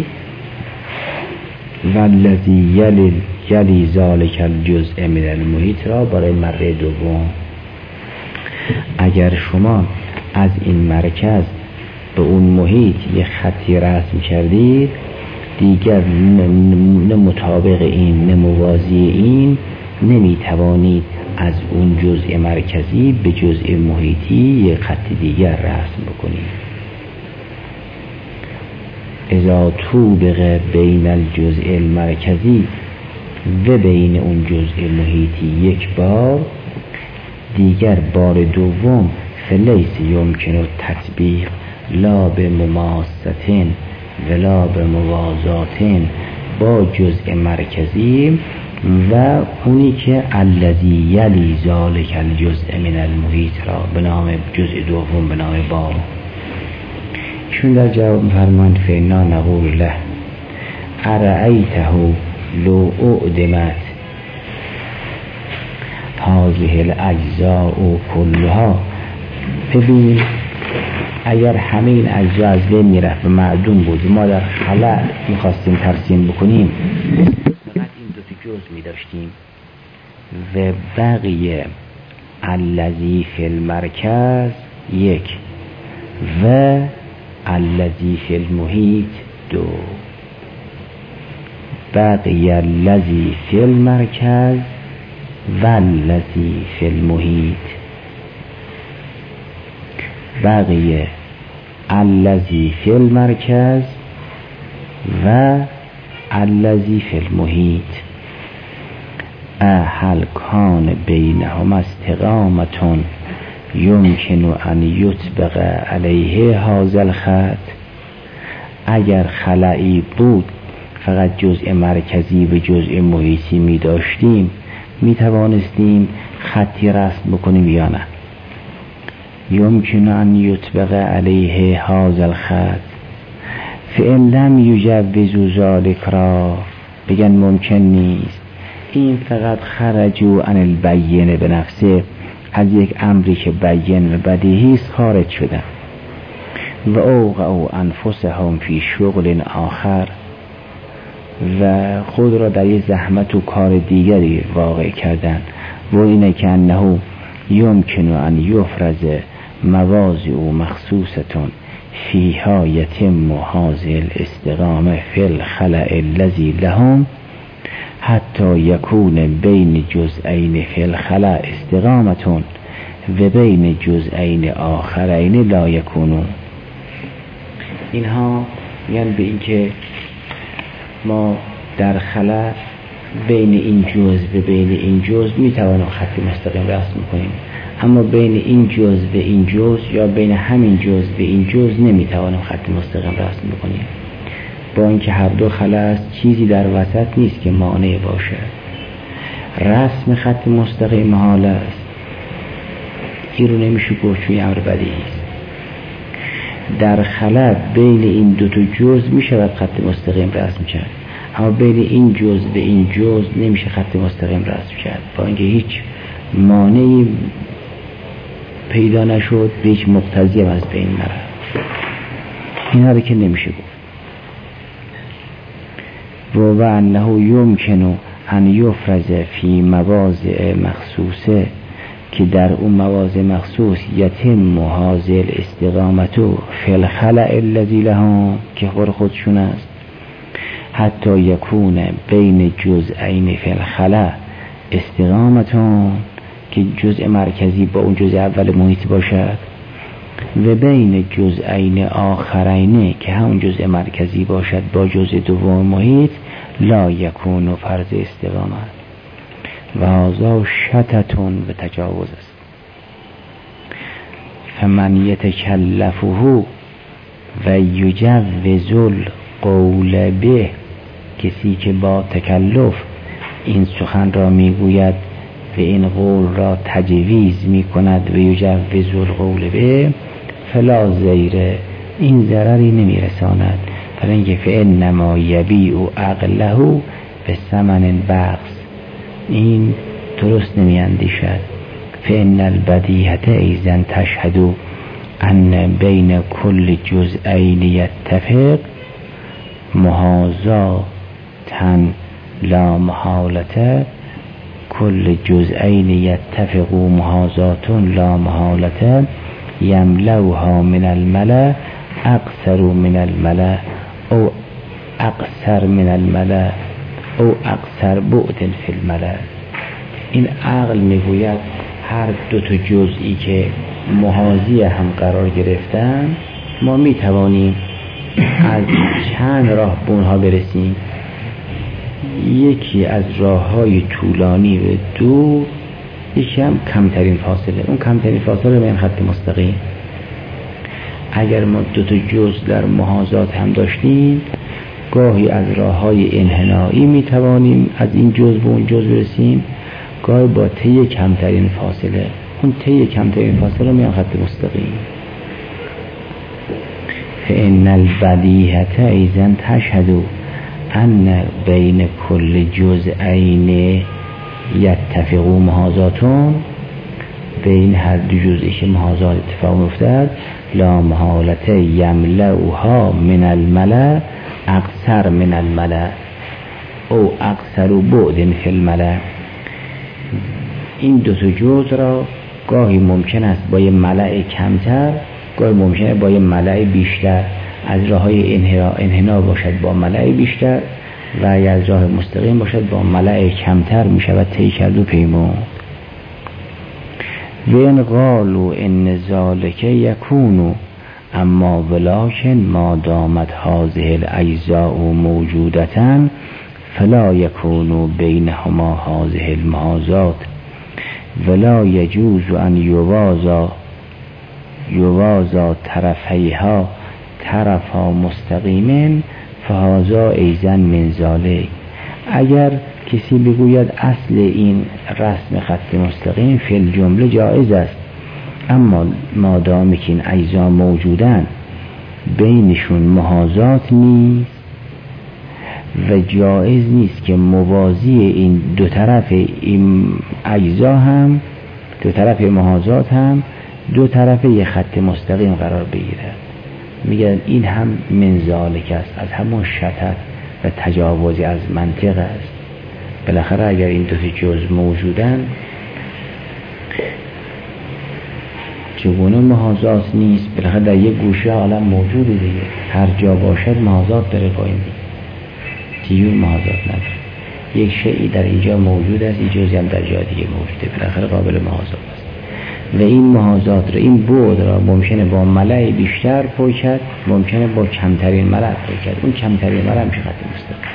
والذی یلی یلی ذالک الجزء من المحیط را برای مره دوم. اگر شما از این مرکز به اون محیط یه خطی رسم کردید، دیگر نه مطابق این نه موازی این نمیتوانید از اون جزء مرکزی به جزء محیطی یه خط دیگر رسم بکنید. اذا طوبق بین الجزء المرکزی و بین اون جزء محیطی یک بار، دیگر بار دوم فلیس یمکن التطبیق لا به مماستن ولا به موازاتن با جزء مرکزی و اونی که الذی یلی ذالک الجزء من المحیط را به نام جزء دوم به نام با. چون در جواب فرمان فینا نقول له ارأیته لو اعدمت هذه الاجزاء کلها، ببین اگر همه این اجزا از بین میرفت و معدوم بود، ما در خلأ میخواستیم ترسیم بکنیم، فقط این دو تا جزء میداشتیم و بقیه الذی فی المرکز یک و الذی فی المحیط دو، بقیه الذی فی المرکز و الذی فی المحیط، بقیه الذی فی المرکز و الذی فی المحیط. هل کان بینهما استقامتون یمکن ان یطبق علیه هذا الخط، اگر خلایی بود فقط جزء مرکزی به جزء محیطی می داشتیم، می توانستیم خطی رسم بکنیم یا نه؟ یمکن ان یطبق علیه هذا الخط فإن لم یجوزوا ذلک را، بگن ممکن نیست، این فقط خرجوا عن البینه به نفسه، از یک امری که بیان و بدیهی است خارج شدن. و اوقعوا انفسهم فی شغل آخر، و خود را در یک زحمت و کار دیگری واقع کردن. و اینه که انه یمکن ان یفرز مواضع مخصوصتون فیها یتم هذه الاستقامه فی الخلأ الذی لهم حتی یکون بین جزئین فی الخلأ استقامتون و بین جزئین آخرین لا یکونون. اینها میگن به این که ما در خلأ بین این جزء و بین این جزء میتوانیم خط مستقیم رسم کنیم، اما بین این جزء و این جزء یا بین همین جزء و این جزء نمیتوانیم خط مستقیم رسم کنیم. با اینکه هر دو خلأ است، چیزی در وسط نیست که مانع باشه. رسم خط مستقیم محال است، این رو نمیشه گفت چون امر بدیهی است. در خلأ بین این دو تا جزء میشه خط مستقیم رسم کرد، اما بین این جزء و این جزء نمیشه خط مستقیم رسم کرد. با اینکه هیچ مانعی پیدا نشد، به هیچ مقتضی هم از بین نرفت. اینا رو که نمیشه گفت. و انه یمکن ان یفرز فی مواضع مخصوصه، که در اون مواضع مخصوص یتم هذه الاستقامت فی الخلأ الذی لهم، که خود خودشون است، حتی یکون بین جزئین فی الخلأ استقامتون، که جزء مرکزی با اون جزء اول محیط باشد، و بین جزئین آخرین، که همون جزء مرکزی باشد با جزء دوم محیط، لا یکون فرض استقامت. و هذا شتتون به تجاوز است. فمن یتکلفه و یجوز القول به، کسی که با تکلف این سخن را میگوید و این قول را تجویز میکند و یجوز القول به، فلا ضیره، این ضرری نمیرساند. فلنگه فانما یبیع عقله به ثمن بخس، این درست نمیاندیشد. فان البدیهة ایضا تشهد ان بین کل جزئین یتفق محاذاة لا محالة، کل جزئین یتفق محاذاة لا محالة یملوها من الملأ اقصر من الملأ او اقصر من الملأ او اقصر بعد فی الملأ. این عقل میگوید هر دو تا جزئی که محاذی هم قرار گرفتن، ما میتوانیم از چند راه به اونها برسیم. یکی از راه های طولانی و دور، یکی هم کمترین فاصله. اون کمترین فاصله بین خط مستقیم. اگر ما دو تا جزء در محاذات هم داشتیم، گاهی از راه های انحنایی میتوانیم از این جزء به اون جزء برسیم، گاهی با طی کمترین فاصله. اون طی کمترین فاصله میان خط مستقیم. فإن البدیهة ایضا تشهد ان بین کل جزئین یتفق محاذاتون، بین هر دو جزئی که محاذات اتفاق افتاد، لا محالة یملؤها من الملأ اقصر من الملأ او اقصر بعد فی الملأ. این دو تا جزء را گاهی ممکن است با یه ملأ کمتر، گاهی ممکنه با یه ملأ بیشتر، از راه های انحنا باشد با ملأ بیشتر و از راه مستقیم باشد با ملأ کمتر، می شود طی کرد و پیمود. و ان قالوا ان ذلک یکون، اما ولکن ما دامت هذه الاجزاء موجودة فلا یکون بینهما هذه المحاذات ولا یجوز ان یوازا یوازا طرفیها طرفا مستقیمن فهذا ایضا من ذلک. اگر کسی بگوید اصل این رسم خط مستقیم فی الجمله جایز است، اما مادام که این اجزا موجودن بینشون محاذات نیست و جایز نیست که موازی این دو طرف این اجزا هم دو طرف محاذات هم دو طرف یه خط مستقیم قرار بگیره. میگن این هم من ذالک است، از همون شتت و تجاوزی از منطق است. بالاخره اگر این دو تا جز موجودن چگونه محاذات نیست؟ بالاخره در یک گوشه عالم موجوده دیگه، هر جا باشد محاذات داره با این دیگه محاذات نداره. یک شیئی در اینجا موجود است، این جزئی هم در جای دیگه موجوده، بالاخره قابل محاذات است. و این محاذات را، این بعد را ممکنه با ملأ بیشتر پر کرد، ممکنه با کمترین ملأ پر کرد. اون کمترین ملأ میشه خط مستقیم.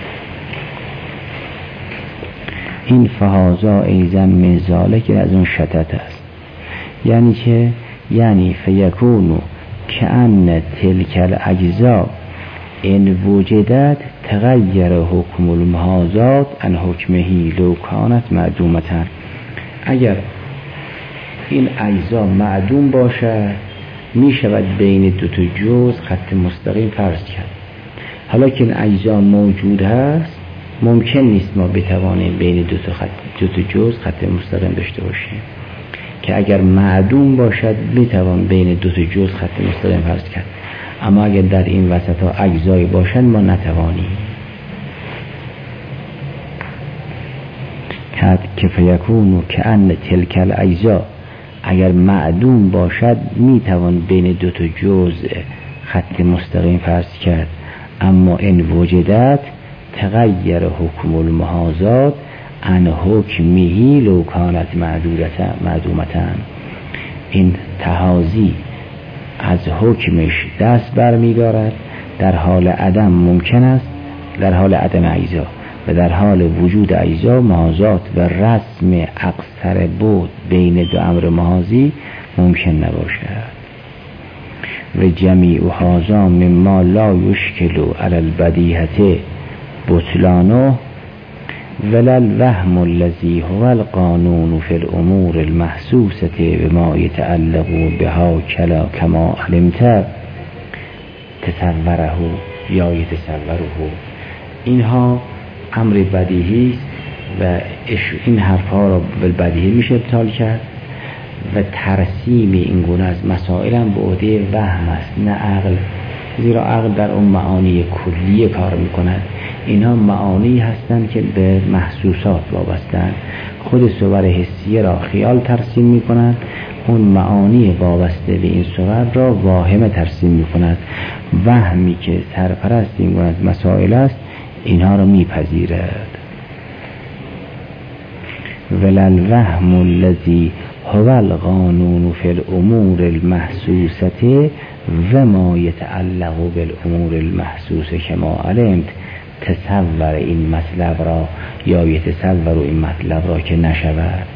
این فهازا ایزن من ذالک از اون شتت است. یعنی چه؟ یعنی فیکونو کأن تلک الاجزا ان وجدت تغیر حکم المحاذات عن حکمه لو کانت معدومتا. اگر این اجزا معدوم باشد می شود بین دو تا جز خط مستقیم فرض کرد. حالا که این اجزا موجود هست ممکن نیست ما بتوانیم بین دو تا خط دو تا جز خط مستقیم داشته باشیم، که اگر معدوم باشد می توان بین دو تا جز خط مستقیم فرض کرد. اما اگر در این وسط ها اجزایی باشد ما نتوانیم. که فیکونو کأن تلک الاجزا، اگر معدوم باشد می توان بین دو تا جزء خط مستقیم فرض کرد. اما ان وجدت تغیر حکم المحاذات عن حکمه لو کانت معدومتا. این تحازی از حکمش دست برمی‌دارد در حال عدم ممکن است، در حال عدم اجزا، و در حال وجود اجزا محاذات و رسم اقصر بود بین دو امر محاذی ممکن نباشد. و جمیع هذا مما لا یشکل علی البدیهة بطلانه ولا الوهم الذي هو القانون في الامور المحسوسة بما يتعلق بها کلا کما علمت تصوره یا یتصوره. اینها امر بدیهی است و این حرفها را بالبدیهی میشه ابطال کرد و ترسیم این گونه از مسائل هم به عهده وهم است نه عقل، زیرا عقل در اون معانی کلیه کار میکند. اینها معانی هستند که به محسوسات وابستند. خود صور حسیه را خیال ترسیم میکنند، اون معانی وابسته به این صور را واهم ترسیم میکند. وهمی که سرپرست این گونه از مسائل است اینها را میپذیرد. وللوهم الذی هو القانون فی الامور المحسوسة و ما یتعلق بالامور المحسوسه کما علمت. تصور این مطلب را یا یتصور این مطلب را که نشود.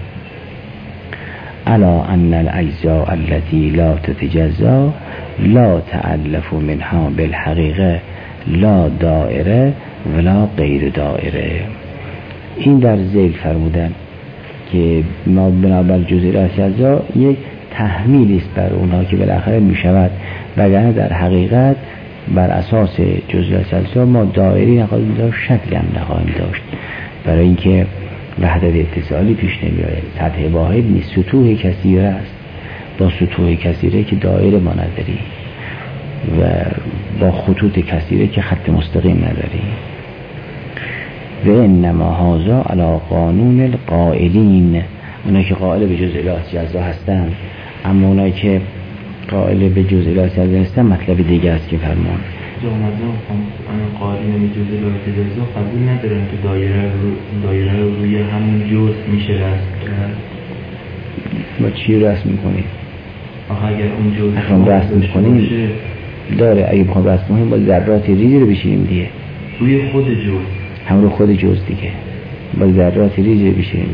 الا ان الاجزاء التي لا تتجزا لا تألف منها بالحقیقه لا دائره ولا غیر دائره. این در ذیل فرمودن که ما بنابر جزئیات اجزا یک تحمیلی است بر اونها که بالاخره می شود، وگرنه در حقیقت بر اساس جزئیات اجزا ما دائری نخواهیم داشت، شکلی هم نخواهیم داشت، برای اینکه وحدت اتصالی پیش نمی آید. سطح واحد نیست، سطوح کثیره است. با سطوح کثیره که دائره ما نداری و با خطوط کثیره که خط مستقیم نداری. و انما هذا علی قانون القائلین، اونایی که قائل به جزئیات اجزا هستند. اما اونایی که قائل به جزئیات اجزا هستند مطلب دیگه است که فرمان جامعه قائلین به جزئیات اجزا قبول ندارن که دایره رو دایره رو روی همون جزء میشه رسم کرد. با چی رسم میکنیم؟ آخه اگر اون جزء اخوام رسم میکنیم داره، اگه بخوام رسم کنیم با ذرات ریزی رو بشینیم دیگه روی خود جزء، هم رو خود جزء دیگه با ذرات ریزی رو بشینیم.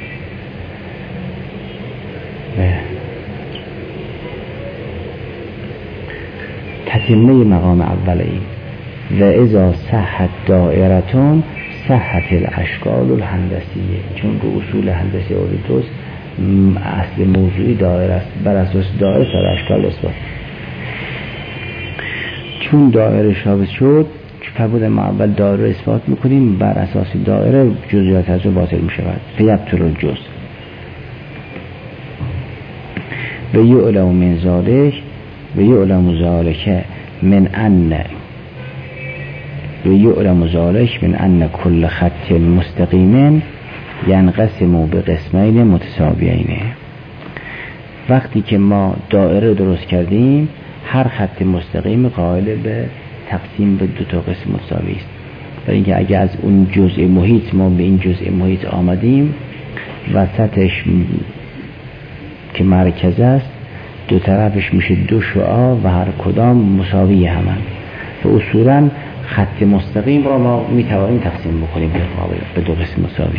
تتمه مقام اولی و اذا صحت دائرتون صحت الاشکال الهندسیه. چون به اصول هندسی اوریتوس اصل موضوعی دائره است، بر اساس دائره سر اشکال اثبات. چون دائره ثابت شد فرمود ما اول دائره اثبات میکنیم، بر اساس دائره جزئیات از باطل میشود. فیبطل الجزء. و یعلم من ذالک و یعلم ذالک من ان و یعلم ذالک من ان کل خط مستقیم ینقسم به قسمین متساویین. وقتی که ما دایره درست کردیم هر خط مستقیم قائل به تقسیم به دو تا قسم مساوی است. برای اینکه اگه از اون جزء محیط ما به این جزء محیط آمدیم وسطش که مرکز است دو طرفش میشه دو شعاع و هر کدام مساوی همن و اصولا خط مستقیم را ما میتوانیم تقسیم بکنیم به دو قسم مساوی.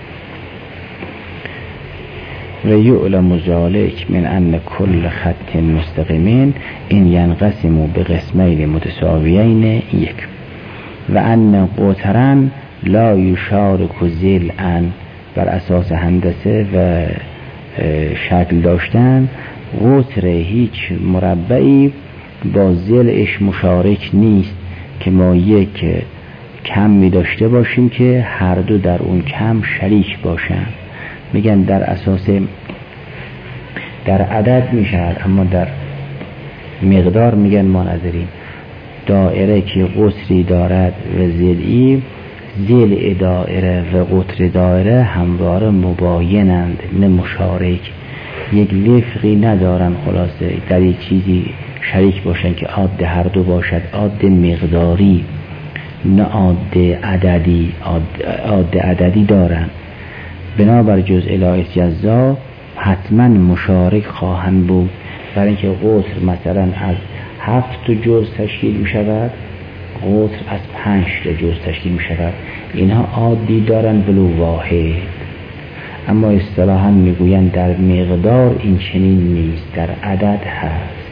و یعلم ذالک من ان کل خط مستقیمین این ینقسم به قسمین متساویین یک و ان قطرن لا یشارک ضلعا بر اساس هندسه و شکل داشتن قطر هیچ مربعی با ضلعش مشارک نیست که ما یک کمی داشته باشیم که هر دو در اون کم شریک باشن. میگن در اساس در عدد میشه اما در مقدار میگن ما نداریم. دایره که قطری دارد و ضلعی، ضلع دایره و قطر دایره همواره مباینند نه مشارک، یک وفقی ندارن خلاصه در یک چیزی شریک باشن که عاد هر دو باشد، عاد مقداری نه عاد عددی. عاد عددی دارن بنابر جزء الهی جزا حتما مشارک خواهند بود. برای اینکه قطر مثلا از هفت جزء تشکیل می شود، قطر از پنج جزء تشکیل می شود، اینها عادی دارن بلو واحد. اما اصطلاحاً میگویند در مقدار این چنین نیست، در عدد هست.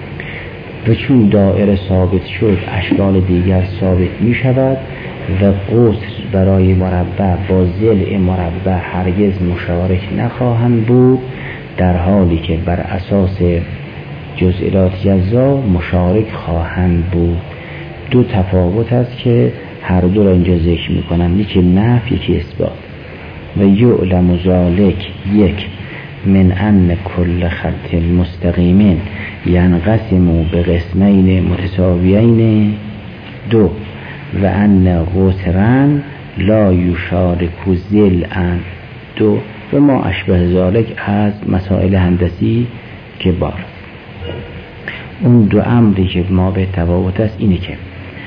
و چون دایره ثابت شد اشکال دیگر ثابت می شود و قطر برای مربع با ضلع مربع هرگز مشارک نخواهند بود، در حالی که بر اساس جزئیات جزا مشارک خواهند بود. دو تفاوت است که هر دو را اینجا ذکر میکنند، یکی نفی یکی اثبات. و یعلم ذالک یک من ان کل خط مستقیم ینقسم به قسمین متساویین دو و ان قطرن لا یشارک ضلعا دو و ما اشبه ذالک از مسائل هندسی که بار. اون دو امری که ما به تفاوت است اینه که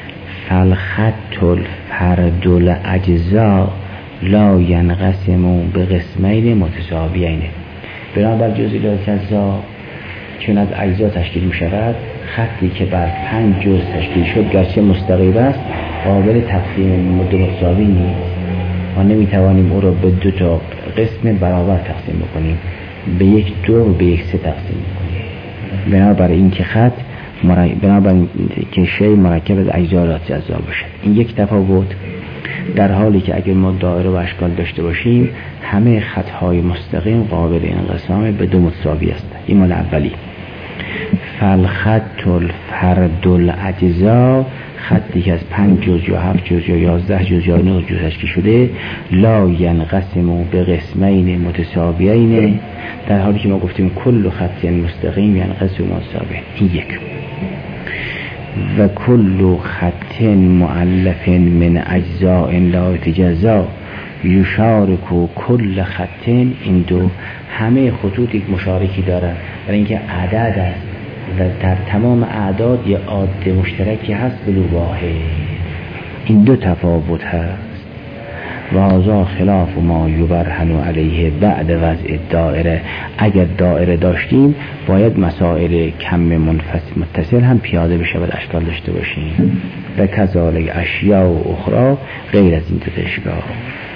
فالخط الفرد الاجزاء لا ینقسم به قسمین متساویین. بنابر جزئیات جزا چون از اجزا تشکیل می شود، خطی که بر پنج جزء تشکیل شد گرچه مستقیم است قابل تقسیم متساوی نیست. ما نمی توانیم او را به دو تا قسم برابر تقسیم بکنیم، به یک دو و به یک سه تقسیم بکنیم. بنابر این که خط بنابر که شی مرکب از اجزایات جزا باشد. این یک تفاوت. در حالی که اگر ما دایره و اشکال داشته باشیم همه خطهای مستقیم قابل انقسام به دو متساوی است. این مال اولی. فالخط الفرد الاجزاء، خطی که از پنج جزء یا هفت جزء یا یازده جزء یا نه جزء تشکیل شده، لا ینقسم به قسمین متساویین، در حالی که ما گفتیم کل خط مستقیم ینقسم متساویین. این یک. و کل خط مؤلف من اجزاء لا یتجزا یشارک کل خط. این دو همه خطوط یک مشارکی دارند، برای اینکه عدد است و در تمام اعداد یه عاد مشترکی هست بلو واحد. این دو تفاوت هست. و هذا خلاف ما یبرهن علیه بعد وضع دایره. اگر دایره داشتیم باید مسائل کم منفصل متصل هم پیاده بشه و اشکال داشته باشیم. و کذالک اشیاء و اخرى غیر از این دو اشکال.